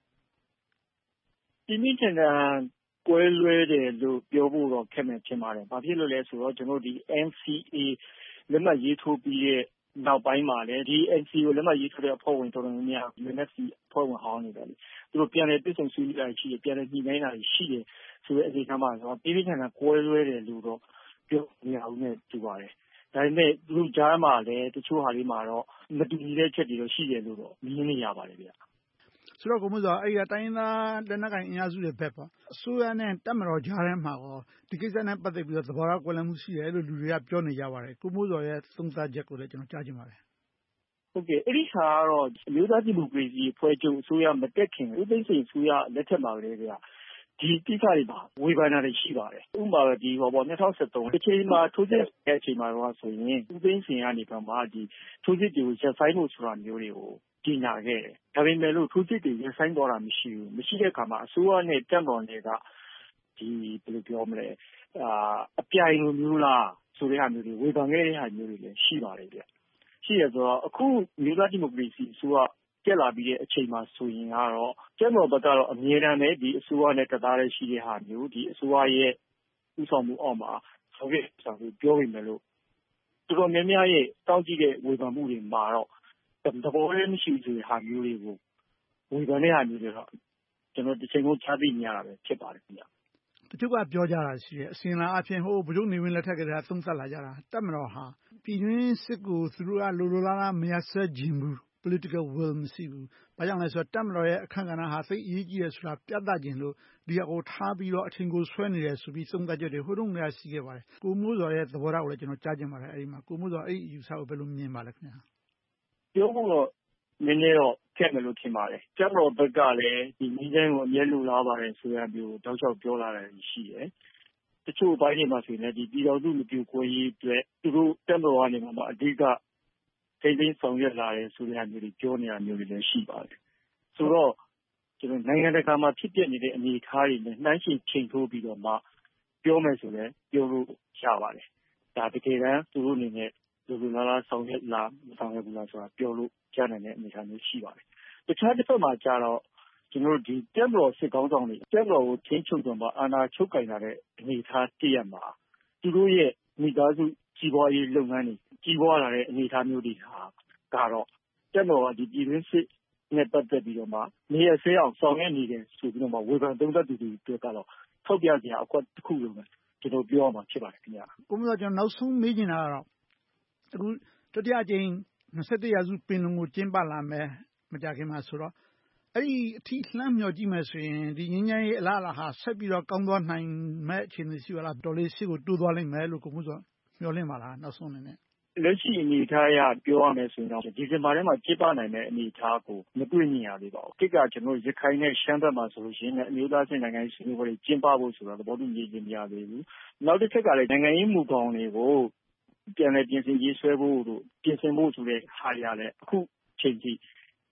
ပြင်းပြင်းထန်ထန်ကွဲလွဲတယ်လို့ပြောဖို့တော့ခက်မယ်ဖြစ်ပါတယ်။ဘာဖြစ်လို့လဲဆိုတော့ကျွန်တော်ဒီ အန်စီအေ လက်မှတ်ရေးထိုးပြီးတဲ့နောက်ပိုင်းမှာလည်းဒီ အန်စီအေ ကိုလက်မှတ်ရေးထိုးတဲ့အဖွဲ့ဝင်တော်တော်များများ ယူအန်အက်ဖ်စီ အဖွဲ့ဝင်ဟောင်းနေတယ်လေ။သူတို့ပြန်လည်ပြည်စုံဆွေးနွေးတာရှိတယ်ပြန်လည်ညှိနှိုင်းတာရှိတယ်ဆိုတဲ့အနေအထားမှာဆိုတော့ပြင်းပြင်းထန်ထန်ကွဲလွဲတယ်လို့တော့ပြောနေအောင်နဲ့တူပါတယ်။ဒါပေမဲ့သူတို့ကြားမှာလည်းတချို့ဟာလေးမှာတော့မတူညီတဲ့ချက်တွေတော့ရှိတယ်လို့တော့မြင်နေရပါတယ်ဗျာဆိုတော့ကိုမိုးစောအဲ့ဒီတိုင်းရင်းသားလက်နက်ကိုင်အင်အားစုတွေဘက်ပေါ့အစိုးရနဲ့တပ်မတော်ကြားထဲမှာရောဒီကိစ္စနဲ့ပတ်သက်ပြီးတော့သဘောထားကွဲလွဲမှုရှိတယ်လို့လူတွေကပြောနေကြပါတယ်ကိုမိုးစောရဲ့သုံးသပ်ချက်ကိုလည်းကျွန်တော်ကြားချင်ပါတယ်ဟုတ်ကဲ့အဲ့ဒီခါကတော့အမျိုးသားဒီမိုကရေစီအဖွဲ့ချုပ်အစိုးရမတက်ခင်ဦးသိန်းစိန်အစိုးရလက်ထက်မှာကလေးကဒီကိစ္စတွေမှာဝေဖန်တာတွေရှိပါတယ်ဥပမာဒီဟောပေါ့၂၀၁၃အချိန်မှာထိုးစစ်တဲ့အချိန်မှာတော့ဆိုရင်ဦးသိန်းစိန်ကနေပြန်မှဒီထိုးစစ်တွေကိုရပ်ဆိုင်းဖို့ဆိုတာမျိုးတွေကိုကြီးညာခဲ့တယ်ဒါပေမဲ့လို့ထိုးစစ်တွေရပ်ဆိုင်းသွားတာမရှိဘူးမရှိတဲ့အခါမှာအစိုးရနဲ့တပ်မတော်နဲ့ကဒီဘယ်လိုပြောမလဲအာအပြိုင်လိုမျိုးလားဆိုတဲ့ဟာမျိုးတွေဝေဖန်ခဲ့တဲ့ဟာမျိုးတွေလည်းရှိပါတယ်ဗျရှိရဆိုတော့အခုမြို့သားဒီမိုကရေစီအစိုးရတက်လာပြီးတဲ့အချိန်မှာဆိုရင်ကတော့ကျန်းမာဘက်ကတော့အမြဲတမ်းပဲဒီအစိုးရနဲ့တသားတည်းရှိတဲ့ဟာမျိုးဒီအစိုးရရဲ့ဥဆောင်မှုအောက်မှာဆောင်ရွက်ဆောင်ရွက်ပြောနေတယ်လို့တော်တော်များများရဲ့တောင်းကြည့်တဲ့ဝေဖန်မှုတွေမှာတော့သဘောတည်းမရှိဘူးဆိုတဲ့ဟာမျိုးတွေကိုဝေဖန်တဲ့ဟာမျိုးတွေတော့ကျွန်တော်တစ်ချိန်လုံးချသိနေရတာပဲဖြစ်ပါတယ်ခင်ဗျာတချို့ကပြောကြတာရှိတယ်အစဉ်လာအဖြစ်ဟိုဗိုလ်ချုပ်နေဝင်းလက်ထက်ကတည်းကသုံးသပ်လာကြတာတပ်မတော်ဟာပြည်တွင်းစစ်ကိုသူတို့ကလိုလိုလားလားမရဆွဲခြင်းဘူး political will မရှိဘူး။ဘာကြောင့်လဲဆိုတော့တပ်မတော်ရဲ့အခန့်ကဏ္ဍဟာသိအရေးကြီးတယ်ဆိုတာပြသခြင်းလို့ဒီအကိုထားပြီးတော့အချိန်ကိုဆွဲနေတယ်ဆိုပြီးသုံးသပ်ကြတယ်ဟိုတုန်းကရှိခဲ့ပါတယ်။ကိုမိုးစော်ရဲ့သဘောထားကိုလည်းကျွန်တော်ကြားချင်ပါတယ်အဲ့ဒီမှာကိုမိုးစော်အဲ့ဒီယူဆကိုဘယ်လိုမြင်ပါလဲခင်ဗျာ။ပြောဖို့တော့နည်းနည်းတော့ခက်မယ်လို့ထင်ပါတယ်။တပ်မတော်ဘက်ကလည်းဒီနည်းလမ်းကိုအမြဲလိုလားပါတယ်ဆိုရမျိုးတောက်လျှောက်ပြောလာတယ်ရှိတယ်။တချို့ဘိုင်းတွေမှာဆိုရင်လည်းဒီပြည်တော်စုမပြိုကွဲရေးအတွက်သူတို့တပ်မတော်ကနေမှအဓိကထိန်းသိမ်းဆောင်ရွက်လာတယ်ဆိုတဲ့မျိုးတွေပြောနေတာမျိုးတွေလည်းရှိပါတယ်။ဆိုတော့ကျွန်တော်နိုင်ငံတကာမှာဖြစ်ပျက်နေတဲ့အနေအထားတွေနဲ့နှိုင်းယှဉ်ချိန်ထိုးပြီးတော့မှပြောမယ်ဆိုလည်းပြောလို့ရပါတယ်။ဒါတကယ်တမ်းသူတို့အနေနဲ့လူလူလားလားဆောင်ရွက်လာမဆောင်ရွက်ဘူးလားဆိုတာပြောလို့ရနိုင်တဲ့အနေအထားမျိုးရှိပါတယ်။တခြားတစ်ဖက်မှာကျတော့ကျွန်တော်ဒီတပ်မတော်စစ်ကောင်းဆောင်တွေတပ်မတော်ကိုထိန်းချုပ်တော့မှအာဏာချုပ်ကင်လာတဲ့အနေအထားတည့်ရမှာသူတို့ရဲ့မိသားစုကြီးပွားရေးလုပ်ငန်းတွေကြီးပွားလာတဲ့အနေအထားမျိုးတွေဟာကတော့တပ်မတော်ကဒီပြည်တွင်းစစ်နဲ့ပတ်သက်ပြီးတော့မှနေရဆဲအောင်ဆောင်ရွက်နေတယ်ဆိုပြီးတော့မှဝေဖန်သုံးသပ်သူတွေအတွက်ကတော့ထောက်ပြစရာအကွက်တစ်ခုလုံးပဲကျွန်တော်ပြောရမှာဖြစ်ပါတယ်ခင်ဗျာ။ကိုမျိုးကျွန်တော်နောက်ဆုံးမေးချင်တာကတော့အခုတတိယအကြိမ်၂၁ရာစုပင်လုံကိုကျင်းပလာမယ်မကြခင်မှာဆိုတော့အဲ့ဒီအထိလှမ်းမျှော်ကြည့်မယ်ဆိုရင်ဒီငင်းငင်းရေးအလားအလာဟာဆက်ပြီးတော့ကောင်းသွားနိုင်မဲ့အခြေအနေရှိပါလားတော်လေးရှိကိုတိုးသွားလိမ့်မယ်လို့ကိုမျိုးဆိုမျှော်လင့်ပါလားနောက်ဆုံးအနေနဲ့လက်ရှိအနေအထားအရပြောရမယ်ဆိုရင်တော့ဒီဇင်ဘာထဲမှာကျင်းပနိုင်တဲ့အနေအထားကိုမတွေ့မြင်ရသေးပါဘူး။ကိကကျွန်တော်ရခိုင်နဲ့ရှမ်းဘက်မှာဆိုလို့ရှိရင်အမျိုးသားချင်းနိုင်ငံရေးဆွေးနွေးပွဲတွေကျင်းပဖို့ဆိုတာသဘောတူညီခြင်းမရသေးဘူး။နောက်တစ်ချက်ကလည်းနိုင်ငံရေးမူပေါင်းတွေကိုပြန်လည်ပြင်ဆင်ရေးဆွဲဖို့တို့ပြင်ဆင်ဖို့ဆိုတဲ့ဟာရလည်းအခုချိန်ထိ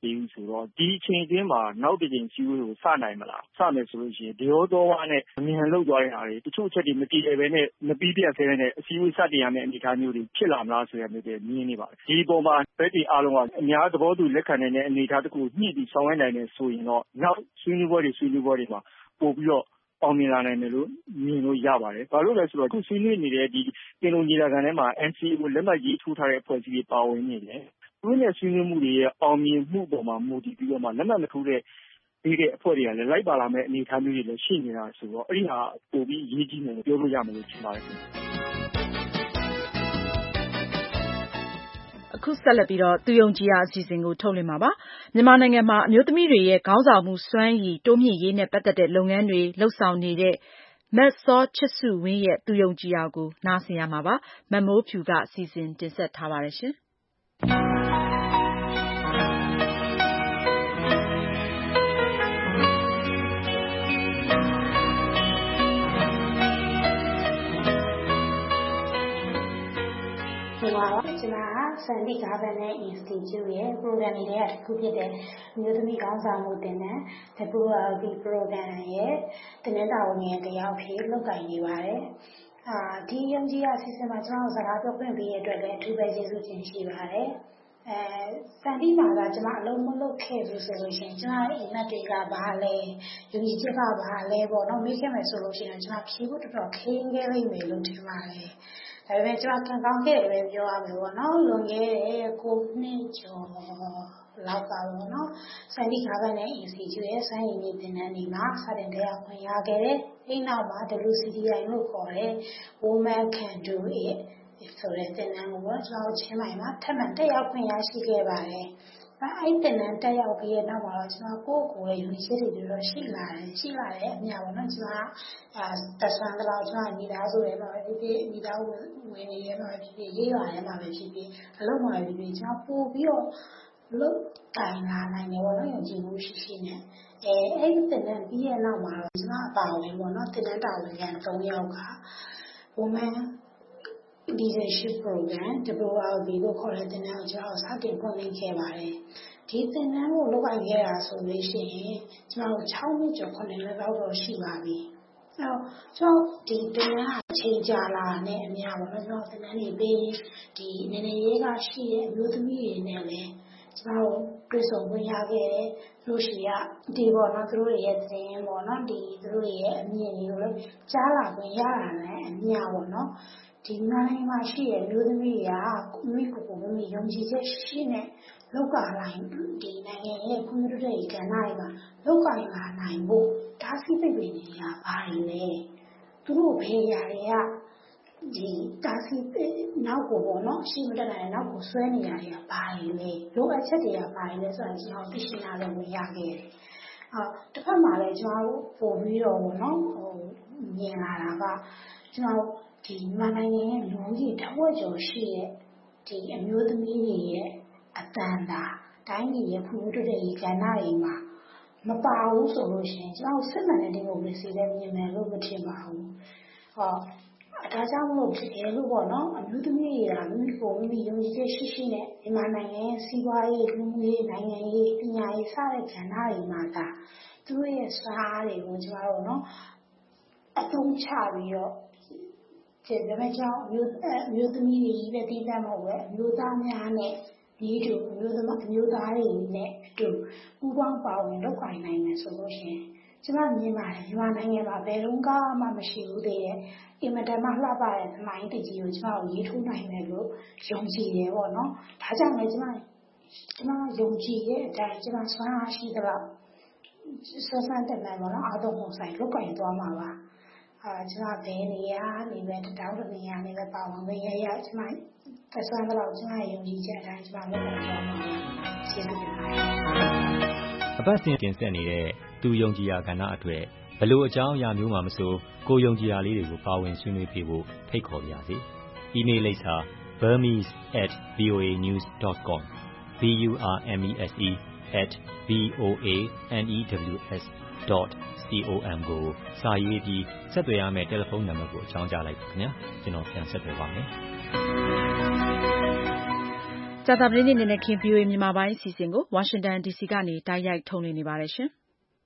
သေးဘူးဆိုတော့ဒီအချိန်အတွင်းမှာနောက်တစ်ချိန်စည်းဝေးကိုစနိုင်မလားစမယ်ဆိုလို့ရှိရင်ဒီရောတော့ဝါနဲ့အမြန်လှုပ်သွားတဲ့ဟာတွေတချို့အချက်တွေမတည်တယ်ပဲနဲ့မပြီးပြတ်သေးတဲ့နဲ့အစည်းအဝေးစတင်ရမယ့်အနေအထားမျိုးတွေဖြစ်လာမလားဆိုရမျိုးတွေမြင်နေပါတယ်ဒီပုံမှာဘက်တီအားလုံးကအများသဘောတူလက်ခံနိုင်တဲ့အနေအထားတစ်ခုညှိပြီးဆောင်ရွက်နိုင်တယ်ဆိုရင်တော့နောက်ဆွေးနွေးပွဲတွေဆွေးနွေးပွဲတွေမှာပို့ပြီးတော့အောင်မြင်လာနိုင်တယ်လို့မြင်လို့ရပါတယ်။ဘာလို့လဲဆိုတော့အခုဆွေးနွေးနေတဲ့ဒီပင်လုံညီလာခံထဲမှာ N C A ကိုလက်မှတ်ရေးထိုးထားတဲ့အဖွဲ့အစည်းတွေပါဝင်နေတယ်။သူတို့နဲ့ဆွေးနွေးမှုတွေရဲ့အောင်မြင်မှုပေါ်မှာမူတည်ပြီးတော့မှလက်မှတ်မထိုးတဲ့ပြီးတဲ့အဖွဲ့တွေကလည်းလိုက်ပါလာမယ့်အနေအထားမျိုးတွေလည်းရှိနေတာဆိုတော့အဲ့ဒီဟာပိုပြီးအရေးကြီးတယ်လို့ပြောလို့ရမယ်လို့ထင်ပါတယ်ခင်ဗျ။အခုဆက်လက်ပြီးတော့သူယုံကြည်ရာအစီအစဉ်ကိုထုတ်လွှင့်မှာပါမြန်မာနိုင်ငံမှာအမျိုးသမီးတွေရဲ့ခေါင်းဆောင်မှုစွမ်းရည်တိုးမြင့်ရေးနဲ့ပတ်သက်တဲ့လုပ်ငန်းတွေလှုပ်ဆောင်နေတဲ့မတ်စောချစ်စုဝင်းရဲ့သူယုံကြည်ရာကိုနားဆင်ရမှာပါမမိုးဖြူကစီစဉ်တင်ဆက်ထားပါတယ်ရှင်ပါတော့ကျွန်တော်က Sandy Governance Institute ရဲ့ program တွေကတစ်ခုဖြစ်တဲ့မြို့သမီးခေါင်းဆောင်မှုတင်တဲ့ W L B program ရဲ့တင်တဲ့တာဝန်ငယ်တယောက်ဖြစ်လုပ်ကိုင်နေပါတယ်။အာဒီယုံကြည်ရာအစီအစဉ်မှာကျွန်တော်စကားပြောခွင့်ပေးရတဲ့အတွက်လည်းအထူးပဲကျေးဇူးတင်ရှိပါတယ်။အဲစံတိမှာကကျွန်မအလုံးမလုပ်ခဲ့ဘူးဆိုလို့ရှိရင်ကျွန်တော်အိမ်မက်တွေကဘာလဲယုံကြည်ချက်ကဘာလဲပေါ့နော်မေးခဲ့မယ်ဆိုလို့ရှိရင်ကျွန်တော်ဖြေဖို့တော်တော်ခင်းခဲ့လိမ့်မယ်လို့ထင်ပါတယ်။ဒါပေမဲ့ကျွန်တော်ခံကောင်းခဲ့တယ်ပဲပြောရမယ်ပေါ့နော်လွန်ခဲ့တဲ့ကိုနှစ်ကျော်လောက်ပါပေါ့နော်စံတိခါပိုင်းနဲ့ Institute ရဲ့စွမ်းရည်မြင့်တင်တဲ့နေမှာစတင်တရားခွင့်ရခဲ့တယ်အဲ့နောက်မှာ W C D I လို့ခေါ်တဲ့ Women Can Do It ဆိုတဲ့တင်တဲ့ကိုကျွန်တော်ချင်းပိုင်းမှာထပ်မံတက်ရောက်ခွင့်ရရှိခဲ့ပါတယ်အဲ့တင်တဲ့တက်ရောက်ပြီးတဲ့နောက်မှာတော့ကျွန်တော်ကိုယ့်ကိုယ်ရဲ့ unit တွေတော့ရှိလာတယ်ရှိလာတဲ့အများပေါ့နော်ကျွန်တော်အဲတက်ဆန်းတော့ကျွန်တော်မိသားစုရဲ့မှာဖြစ်ဖြစ်မိသားစုဝင်နေရဲ့မှာဖြစ်ဖြစ်ရေးလာရဲ့မှာပဲဖြစ်ဖြစ်အလုံးမှာဖြစ်ဖြစ်ကျွန်တော်ပို့ပြီးတော့လုတ်တိုင်လာနိုင်တယ်ပေါ့နော်ယုံကြည်မှုရှိရှိနဲ့အဲအဲ့ဒီတင်တဲ့ပြီးရဲ့နောက်မှာတော့ကျွန်တော်အပါဝင်ပေါ့နော်တင်တဲ့တာဝန်ခံ၃ယောက်က woman leadership program W L B လို့ခေါ်တဲ့တင်တဲ့ကိုကျွန်တော်စတင်ဖွင့်လှစ်ခဲ့ပါတယ်ဒီတင်တဲ့ကိုလုပ်ကိုင်ခဲ့တာဆိုလို့ရှိရင်ကျွန်တော်၆နှစ်ကျော်ခုနှစ်နှစ်လောက်တော့ရှိပါပြီအဲတော့ကျွန်တော်ဒီတင်တဲ့အချိန်ကြာလာတဲ့အများပေါ့နော်ကျွန်တော်တင်တဲ့နေပြီးဒီနည်းနည်းရေးကရှိတဲ့အမျိုးသမီးတွေနဲ့လည်းကျွန်တော်တွေ့ဆုံခွင့်ရခဲ့တယ်လို့ရှိရဒီပေါ့နော်သူတို့ရဲ့သတင်းပေါ့နော်ဒီသူတို့ရဲ့အမြင်တွေကိုလည်းကြားလာခွင့်ရတာနဲ့အများပေါ့နော်ဒီနိုင်ငံမှာရှိတဲ့လူသမီးတွေကမိကိုကိုမိယုံကြည်ချက်ရှိနေလောက်ကလိုက်ဒီနိုင်ငံရဲ့ကွန်ပျူတာရေးကဏ္ဍတွေမှာလောက်ကလာနိုင်ဖို့ဒါစီပိတ်ပင်နေတာဘာတွေလဲသူတို့ဘယ်ရာတွေကဒီဒါစီနောက်ကိုပေါ့နော်ရှိမတက်နိုင်နောက်ကိုဆွဲနေရတာဘာတွေလဲလိုအပ်ချက်တွေကဘာတွေလဲဆိုတာကျွန်တော်သိရှိနာလည်းဝင်ရခဲ့တယ်အော်တစ်ဖက်မှာလည်းကျွန်တော်ပို့ပြီးတော့ပေါ့နော်ဟိုမြင်လာတာကကျွန်တော်ဒီမြန်မာနိုင်ငံရဲ့လူကြီးတစ်ဝက်ကျော်ရှိတဲ့ဒီအမျိုးသမီးတွေရဲ့အတန်တာတိုင်းပြည်ရဲ့ဖွံ့ဖြိုးတိုးတက်ရေးကဏ္ဍတွေမှာမပါဘူးဆိုလို့ရှိရင်ကျွန်တော်စစ်မှန်တဲ့ဒီမိုကရေစီလည်းမြင်မယ်လို့မထင်ပါဘူး။ဟောဒါကြောင့်မလို့ဖြစ်တယ်လို့ပေါ့နော်အမျိုးသမီးတွေကမိကိုမိယုံကြည်ချက်ရှိရှိနဲ့မြန်မာနိုင်ငံရဲ့စီးပွားရေးလူမှုရေးနိုင်ငံရေးပညာရေးစတဲ့ကဏ္ဍတွေမှာဒါသူတို့ရဲ့စားတွေကိုကျွန်တော်တို့နော်အသုံးချပြီးတော့ကျေဒါမဲ့ကြောင့်မျိုးမျိုးသမီးတွေကြီးပဲတည်တတ်မဟုတ်ပဲအမျိုးသားများနဲ့ဒီတူမျိုးသမအမျိုးသားတွေနဲ့အတူပူးပေါင်းပါဝင်လုပ်ကိုင်နိုင်မယ်ဆိုလို့ရှိရင်ကျွန်မမြင်ပါတယ်မြန်မာနိုင်ငံမှာဘယ်တော့မှမရှိဘူးတဲ့အင်မတန်မှလှပတဲ့သမိုင်းတကြီးကိုကျွန်တော်ရေးထိုးနိုင်မယ်လို့ယုံကြည်တယ်ပေါ့နော်ဒါကြောင့်လည်းကျွန်မကျွန်မယုံကြည်တဲ့အတိုင်းကျွန်မဆွမ်းအားရှိသလောက်ဆွမ်းဆန်းတဲ့နိုင်ပေါ့နော်အားလုံးပုံဆိုင်လုပ်ကိုင်သွားမှာပါအာကျွန်တော်ဘယ်နေရာနေပဲတောင်းတနေရာနေပဲပါဝင်ပဲရရကျွန်မသက်ဆွမ်းတော့ကျွန်မယုံကြည်ချက်အတိုင်းကျွန်မလုပ်နိုင်သွားမှာပါကျေးဇူးတင်ပါတယ်အပတ်စဉ်တင်ဆက်နေတဲ့သူယုံကြည်ရာကဏ္ဍအတွက်ဘလို့အကြောင်းအရာမျိုးမှမဆိုကိုယုံကြည်ရာလေးတွေကိုပါဝင်ဆွေးနွေးပြဖို့ဖိတ်ခေါ်ပါရစေ။ email လိပ်စာ burmese at voa news dot com b u r m e s e at v o a news dot com ကိုစာရေးပြီးဆက်သွယ်ရမယ့်တယ်လီဖုန်းနံပါတ်ကိုအကြောင်းကြားလိုက်ပါခင်ဗျာကျွန်တော်ပြန်ဆက်သွယ်ပါမယ်။ကြာသပတေးနေ့နေ့နဲ့ခင် ဗီအိုအေ မြန်မာပိုင်းအစီအစဉ်ကိုဝါရှင်တန်ဒီစီကနေတိုက်ရိုက်ထုတ်လွှင့်နေပါတယ်ရှင်။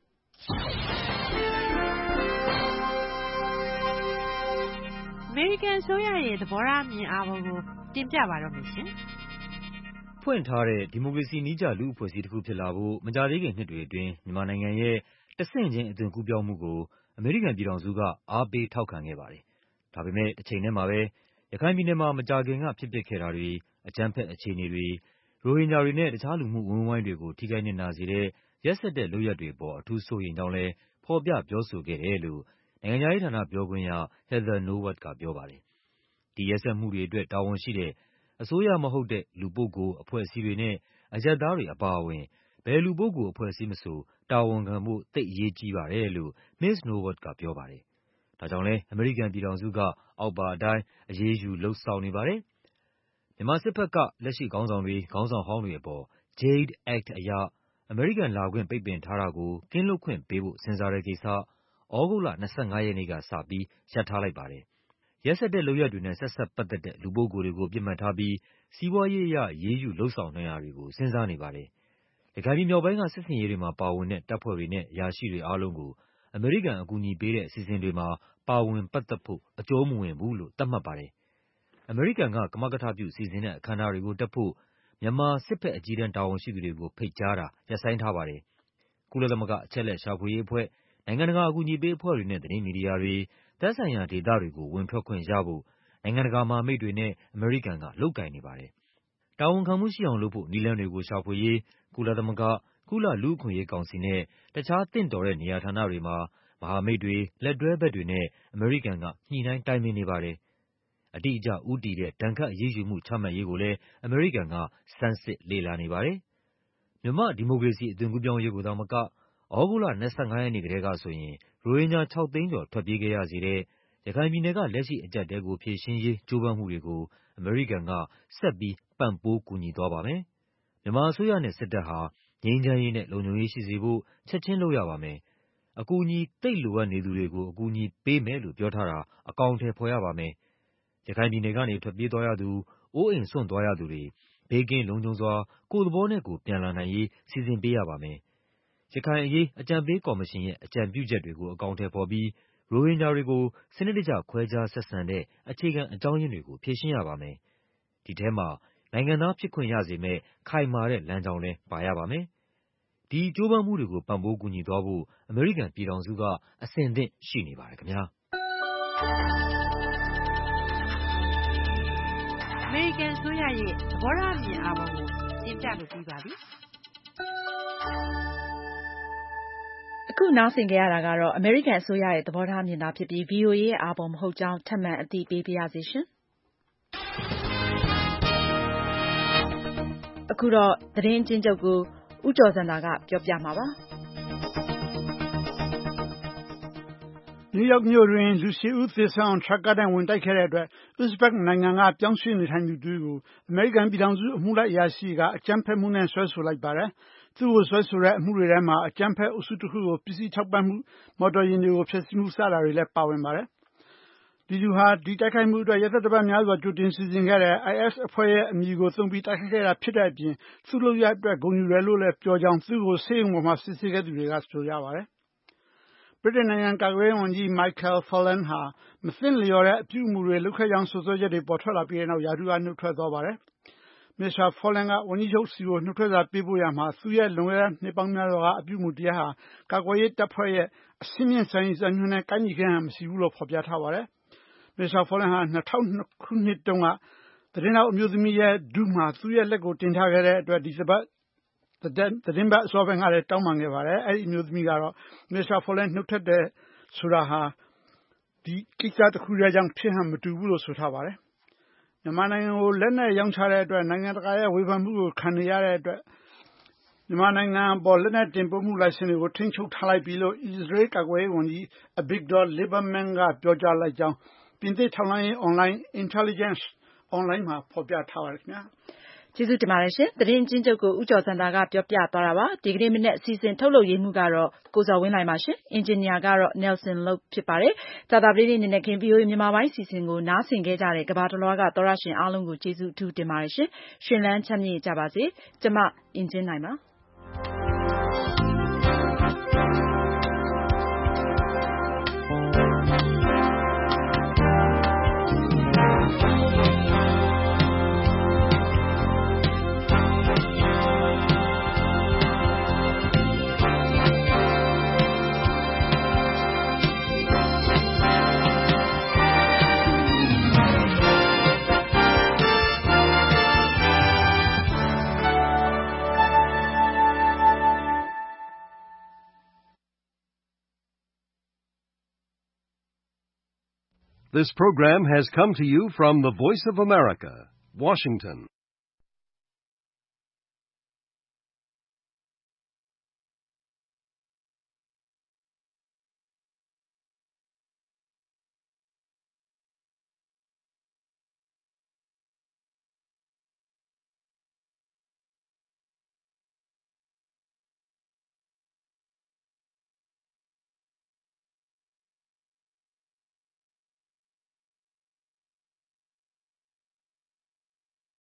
အမေရိကန်အစိုးရရဲ့သဘောထားမြင်အာဘော်ကိုတင်ပြပါတော့မယ်ရှင်။ဖွင့်ထားတဲ့ဒီမိုကရေစီနည်းကျလူ့အဖွဲ့အစည်းတစ်ခုဖြစ်လာဖို့မကြာသေးခင်နှစ်တွေအတွင်းမြန်မာနိုင်ငံရဲ့တဆင့်ချင်းအသွင်ကူးပြောင်းမှုကိုအမေရိကန်ပြည်ထောင်စုကအားပေးထောက်ခံခဲ့ပါတယ်။ဒါပေမဲ့တစ်ချိန်တည်းမှာပဲရခိုင်ပြည်နယ်မှာမကြာခင်ကဖြစ်ပျက်ခဲ့တာတွေအကြမ်းဖက်အခြေအနေတွေရိုဟင်ဂျာတွေနဲ့တခြားလူမှုဝန်းဝိုင်းတွေကိုထိခိုက်နစ်နာစေတဲ့ရက်စက်တဲ့လုပ်ရပ်တွေပေါ်အထူးစိုးရိမ်ကြောင်းလည်းဖော်ပြပြောဆိုခဲ့တယ်လို့နိုင်ငံခြားရေးဌာနပြောခွင့်ရ Heather Nauert ကပြောပါတယ်။ဒီရက်စက်မှုတွေအတွက်တာဝန်ရှိတဲ့အစိုးရမဟုတ်တဲ့လူပုဂ္ဂိုလ်အဖွဲ့အစည်းတွေနဲ့အရပ်သားတွေအပါအဝင်ဘယ်လူပုဂ္ဂိုလ်အဖွဲ့အစည်းမဆိုတာဝန်ခံဖို့သိပ်အရေးကြီးပါတယ်လို့ မစ္စ Nauert ကပြောပါတယ်။ဒါကြောင့်လည်းအမေရိကန်ပြည်ထောင်စုကအောက်ပါအတိုင်းအရေးယူလုပ်ဆောင်နေပါတယ်။မြန်မာစစ်ဘက်ကလက်ရှိခေါင်းဆောင်တွေခေါင်းဆောင်ဟောင်းတွေအပေါ် Jade Act အရအမေရိကန်လာခွင့်ပိတ်ပင်ထားတာကိုကင်းလွတ်ခွင့်ပေးဖို့စဉ်းစားတဲ့ကိစ္စသြဂုတ်လ၂၅ရက်နေ့ကစပြီးရပ်ထားလိုက်ပါတယ်။ရက်စက်တဲ့လုပ်ရပ်တွေနဲ့ဆက်စပ်ပတ်သက်တဲ့လူပုဂ္ဂိုလ်တွေကိုပြစ်မှတ်ထားပြီးစီးပွားရေးအရအရေးယူလုပ်ဆောင်နိုင်တာတွေကိုစဉ်းစားနေပါတယ်။ရခိုင်ပြည်မြောက်ပိုင်းကစစ်ဆင်ရေးတွေမှာပါဝင်တဲ့တပ်ဖွဲ့တွေနဲ့အရာရှိတွေအားလုံးကိုအမေရိကန်အကူအညီပေးတဲ့အစီအစဉ်တွေမှာပါဝင်ပတ်သက်ဖို့အကျုံးမဝင်ဘူးလို့သတ်မှတ်ပါတယ်။အမေရိကန်ကကမကထပြုစီစဉ်တဲ့အခမ်းအနားတွေကိုတက်ဖို့မြန်မာစစ်ဘက်အကြီးတန်းတာဝန်ရှိသူတွေကိုဖိတ်ကြားတာရပ်ဆိုင်းထားပါတယ်။ကုလသမဂ္ဂအချက်အလက်ရှာဖွေရေးအဖွဲ့နိုင်ငံတကာအကူအညီပေးအဖွဲ့တွေနဲ့သတင်းမီဒီယာတွေသက်ဆိုင်ရာဒေသတွေကိုဝင်ထွက်ခွင့်ရဖို့နိုင်ငံတကာမဟာမိတ်တွေနဲ့အမေရိကန်ကလုပ်ကိုင်နေပါတယ်။တာဝန်ခံမှုရှိအောင်လုပ်ဖို့နည်းလမ်းတွေကိုရှာဖွေရေးကုလသမဂ္ဂ၊ကုလလူ့အခွင့်အရေးကောင်စီနဲ့တခြားသင့်တော်တဲ့နေရာဌာနတွေမှာမဟာမိတ်တွေလက်တွဲဘက်တွေနဲ့အမေရိကန်ကညှိနှိုင်းတိုင်ပင်နေပါတယ်။အတိအကျဦးတည်တဲ့ဒဏ်ခတ်အရေးယူမှုချမှတ်ရေးကိုလည်းအမေရိကန်ကဆန်းစစ်လေ့လာနေပါတယ်။မြန်မာ့ဒီမိုကရေစီအသွင်ကူးပြောင်းရေးကိုသာမကသြဂုတ်လ၂၅ရက်နေ့ကတည်းကဆိုရင်ရိုဟင်ဂျာခြောက်သိန်းကျော်ထွက်ပြေးခဲ့ရစေတဲ့ရခိုင်ပြည်နယ်ကလက်ရှိအကျပ်အတည်းကိုဖြေရှင်းရေးကြိုးပမ်းမှုတွေကိုအမေရိကန်ကဆက်ပြီးပံ့ပိုးကူညီသွားပါမယ်။မြန်မာအစိုးရနဲ့စစ်တပ်ဟာငြိမ်းချမ်းရေးနဲ့လုံခြုံရေးရှိစေဖို့ချက်ချင်းလုပ်ရပါမယ်။အကူအညီသိပ်လိုအပ်နေသူတွေကိုအကူအညီပေးမယ်လို့ပြောထားတာအကောင်အထည်ဖော်ရပါမယ်။ရခိုင်ပြည်နယ်ကနေထွက်ပြေးသွားရသူအိုးအိမ်စွန့်သွားရသူတွေဘေးကင်းလုံခြုံစွာကိုယ့်သဘောနဲ့ကိုယ်ပြန်လာနိုင်ရေးစီစဉ်ပေးရပါမယ်။ရခိုင်အရေးအကြံပေးကော်မရှင်ရဲ့အကြံပြုချက်တွေကိုအကောင်အထည်ဖော်ပြီးရိုဟင်ဂျာတွေကိုစနစ်တကျခွဲခြားဆက်ဆံတဲ့အခြေခံအကြောင်းရင်းတွေကိုဖြေရှင်းရပါမယ်။ဒီထဲမှာနိုင်ငံသားဖြစ်ခွင့်ရစေမယ့်ခိုင်မာတဲ့လမ်းကြောင်းလည်းပါရပါမယ်။ဒီကြိုးပမ်းမှုတွေကိုပံ့ပိုးကူညီသွားဖို့အမေရိကန်ပြည်ထောင်စုကအဆင်သင့်ရှိနေပါတယ်ခင်ဗျာ။အမေရိကန်အစိုးရရဲ့သဘောထားမြင်အာဘော်ကိုတင်ပြလို့ပြီးပါပြီ။အခုနားဆင်ကြရတာကတော့အမေရိကန်အစိုးရရဲ့သဘောထားမြင်တာဖြစ်ပြီး ဗီအိုအေ ရဲ့အာဘော်မဟုတ်ကြောင်းထပ်မံအသိပေးပါရစေရှင်။အခုတော့သတင်းအကျဉ်းချုပ်ကိုဦးကျော်စံသာကပြောပြမှာပါ။နယူးယောက်မြို့တွင်လူရှစ်ဦးသေဆုံးအောင်ထရပ်ကားနဲ့ဝင်တိုက်ခဲ့တဲ့အတွက်ဥဇဘက်နိုင်ငံကပြောင်းရွှေ့နေထိုင်သူတွေကိုအမေရိကန်ပြည်ထောင်စုအမှုလိုက်အရာရှိကအကြမ်းဖက်မှုနဲ့စွဲဆိုလိုက်ပါတယ်။သူ့ကိုစွဲဆိုတဲ့အမှုတွေထဲမှာအကြမ်းဖက်အုပ်စုတစ်ခုကိုပစ္စည်းထောက်ပံ့မှုမော်တော်ယာဉ်တွေကိုဖျက်ဆီးမှုစတာတွေလည်းပါဝင်ပါတယ်။ဒီလူဟာဒီတိုက်ခိုက်မှုအတွက်ရက်သတ္တပတ်များစွာကြိုတင်စီစဉ်ခဲ့တဲ့ အိုင်အက်စ် အဖွဲ့ရဲ့အမည်ကိုသုံးပြီးတိုက်ခိုက်ခဲ့တာဖြစ်တဲ့အပြင်သူ့လုပ်ရပ်အတွက်ဂုဏ်ယူတယ်လို့လည်းပြောကြောင်းသူ့ကိုဆေးရုံပေါ်မှာစစ်ဆေးခဲ့သူတွေကဆိုကြပါတယ်။ဗြိတိန်နိုင်ငံကာကွယ်ရေးဝန်ကြီး Michael Fallon ဟာမသင့်လျော်တဲ့အပြုအမူတွေလုပ်ခဲ့ကြောင်းစွပ်စွဲချက်တွေပေါ်ထွက်လာပြီးတဲ့နောက်ရာထူးကနုတ်ထွက်သွားပါတယ်။မစ္စတာ Fallon ကဝန်ကြီးချုပ်ဆီကိုနုတ်ထွက်စာပေးပို့ရာမှာသူ့ရဲ့လွန်ခဲ့တဲ့နှစ်ပေါင်းများစွာကအပြုအမူတရားဟာကာကွယ်ရေးတပ်ဖွဲ့ရဲ့အဆင့်မြင့်စွမ်းရည်စံညွှန်းနဲ့ကိုက်ညီခြင်းဟန်မရှိဘူးလို့ဖော်ပြထားပါတယ်။မစ္စတာ Fallon ဟာ၂၀၀၂ခုနှစ်တုန်းကသတင်းထောက်အမျိုးသမီးရဲ့ဒုမှာသူ့ရဲ့လက်ကိုတင်ထားခဲ့တဲ့အတွက်ဒီတပတ်သတင်းပတ်အစောပိုင်းကလည်းတောင်းပန်ခဲ့ပါတယ်။အဲဒီအမျိုးသမီးကတော့မစ္စတာ Fallon နုတ်ထွက်တယ်ဆိုတာဟာဒီကိစ္စတစ်ခုတည်းကြောင့်ဖြစ်ဟန်မတူဘူးလို့ဆိုထားပါတယ်။မြန်မာနိုင်ငံကိုလက်နက်ရောင်းချတဲ့အတွက်နိုင်ငံတကာရဲ့ဝေဖန်မှုကိုခံနေရတဲ့အတွက်မြန်မာနိုင်ငံပေါ်လက်နက်တင်ပို့မှုလိုင်စင်တွေကိုထိန်းချုပ်ထားလိုက်ပြီလို့အစ္စရေးကာကွယ်ရေးဝန်ကြီး Avigdor Lieberman ကပြောကြားလိုက်ကြောင်းပြင်သစ်ထောက်လှမ်းရေး online Intelligence online မှာဖော်ပြထားပါတယ်ခင်ဗျာ။ကျေးဇူးတင်ပါတယ်ရှင်သတင်းအချင်းချုပ်ကိုဦးကျော်စံတာကပြောပြသွားတာပါဒီကနေ့မနေ့အစီအစဉ်ထုတ်လုပ်ရေးမှုကတော့ကိုဇော်ဝင်းနိုင်ပါရှင်အင်ဂျင်နီယာကတော့ Nelson Lope ဖြစ်ပါတယ်ကြာသပတေးနေ့နေ့နဲ့ခင် ဗီအိုအေ မြန်မာပိုင်းအစီအစဉ်ကိုနားဆင်ခဲ့ကြတဲ့ကမ္ဘာတလွှားကသောရရှင်အားလုံးကိုကျေးဇူးအထူးတင်ပါတယ်ရှင်ရှင်လန်းချမ်းမြေ့ကြပါစေကျမအင်ဂျင်နိုင်ပါ This program has come to you from the Voice of America, Washington.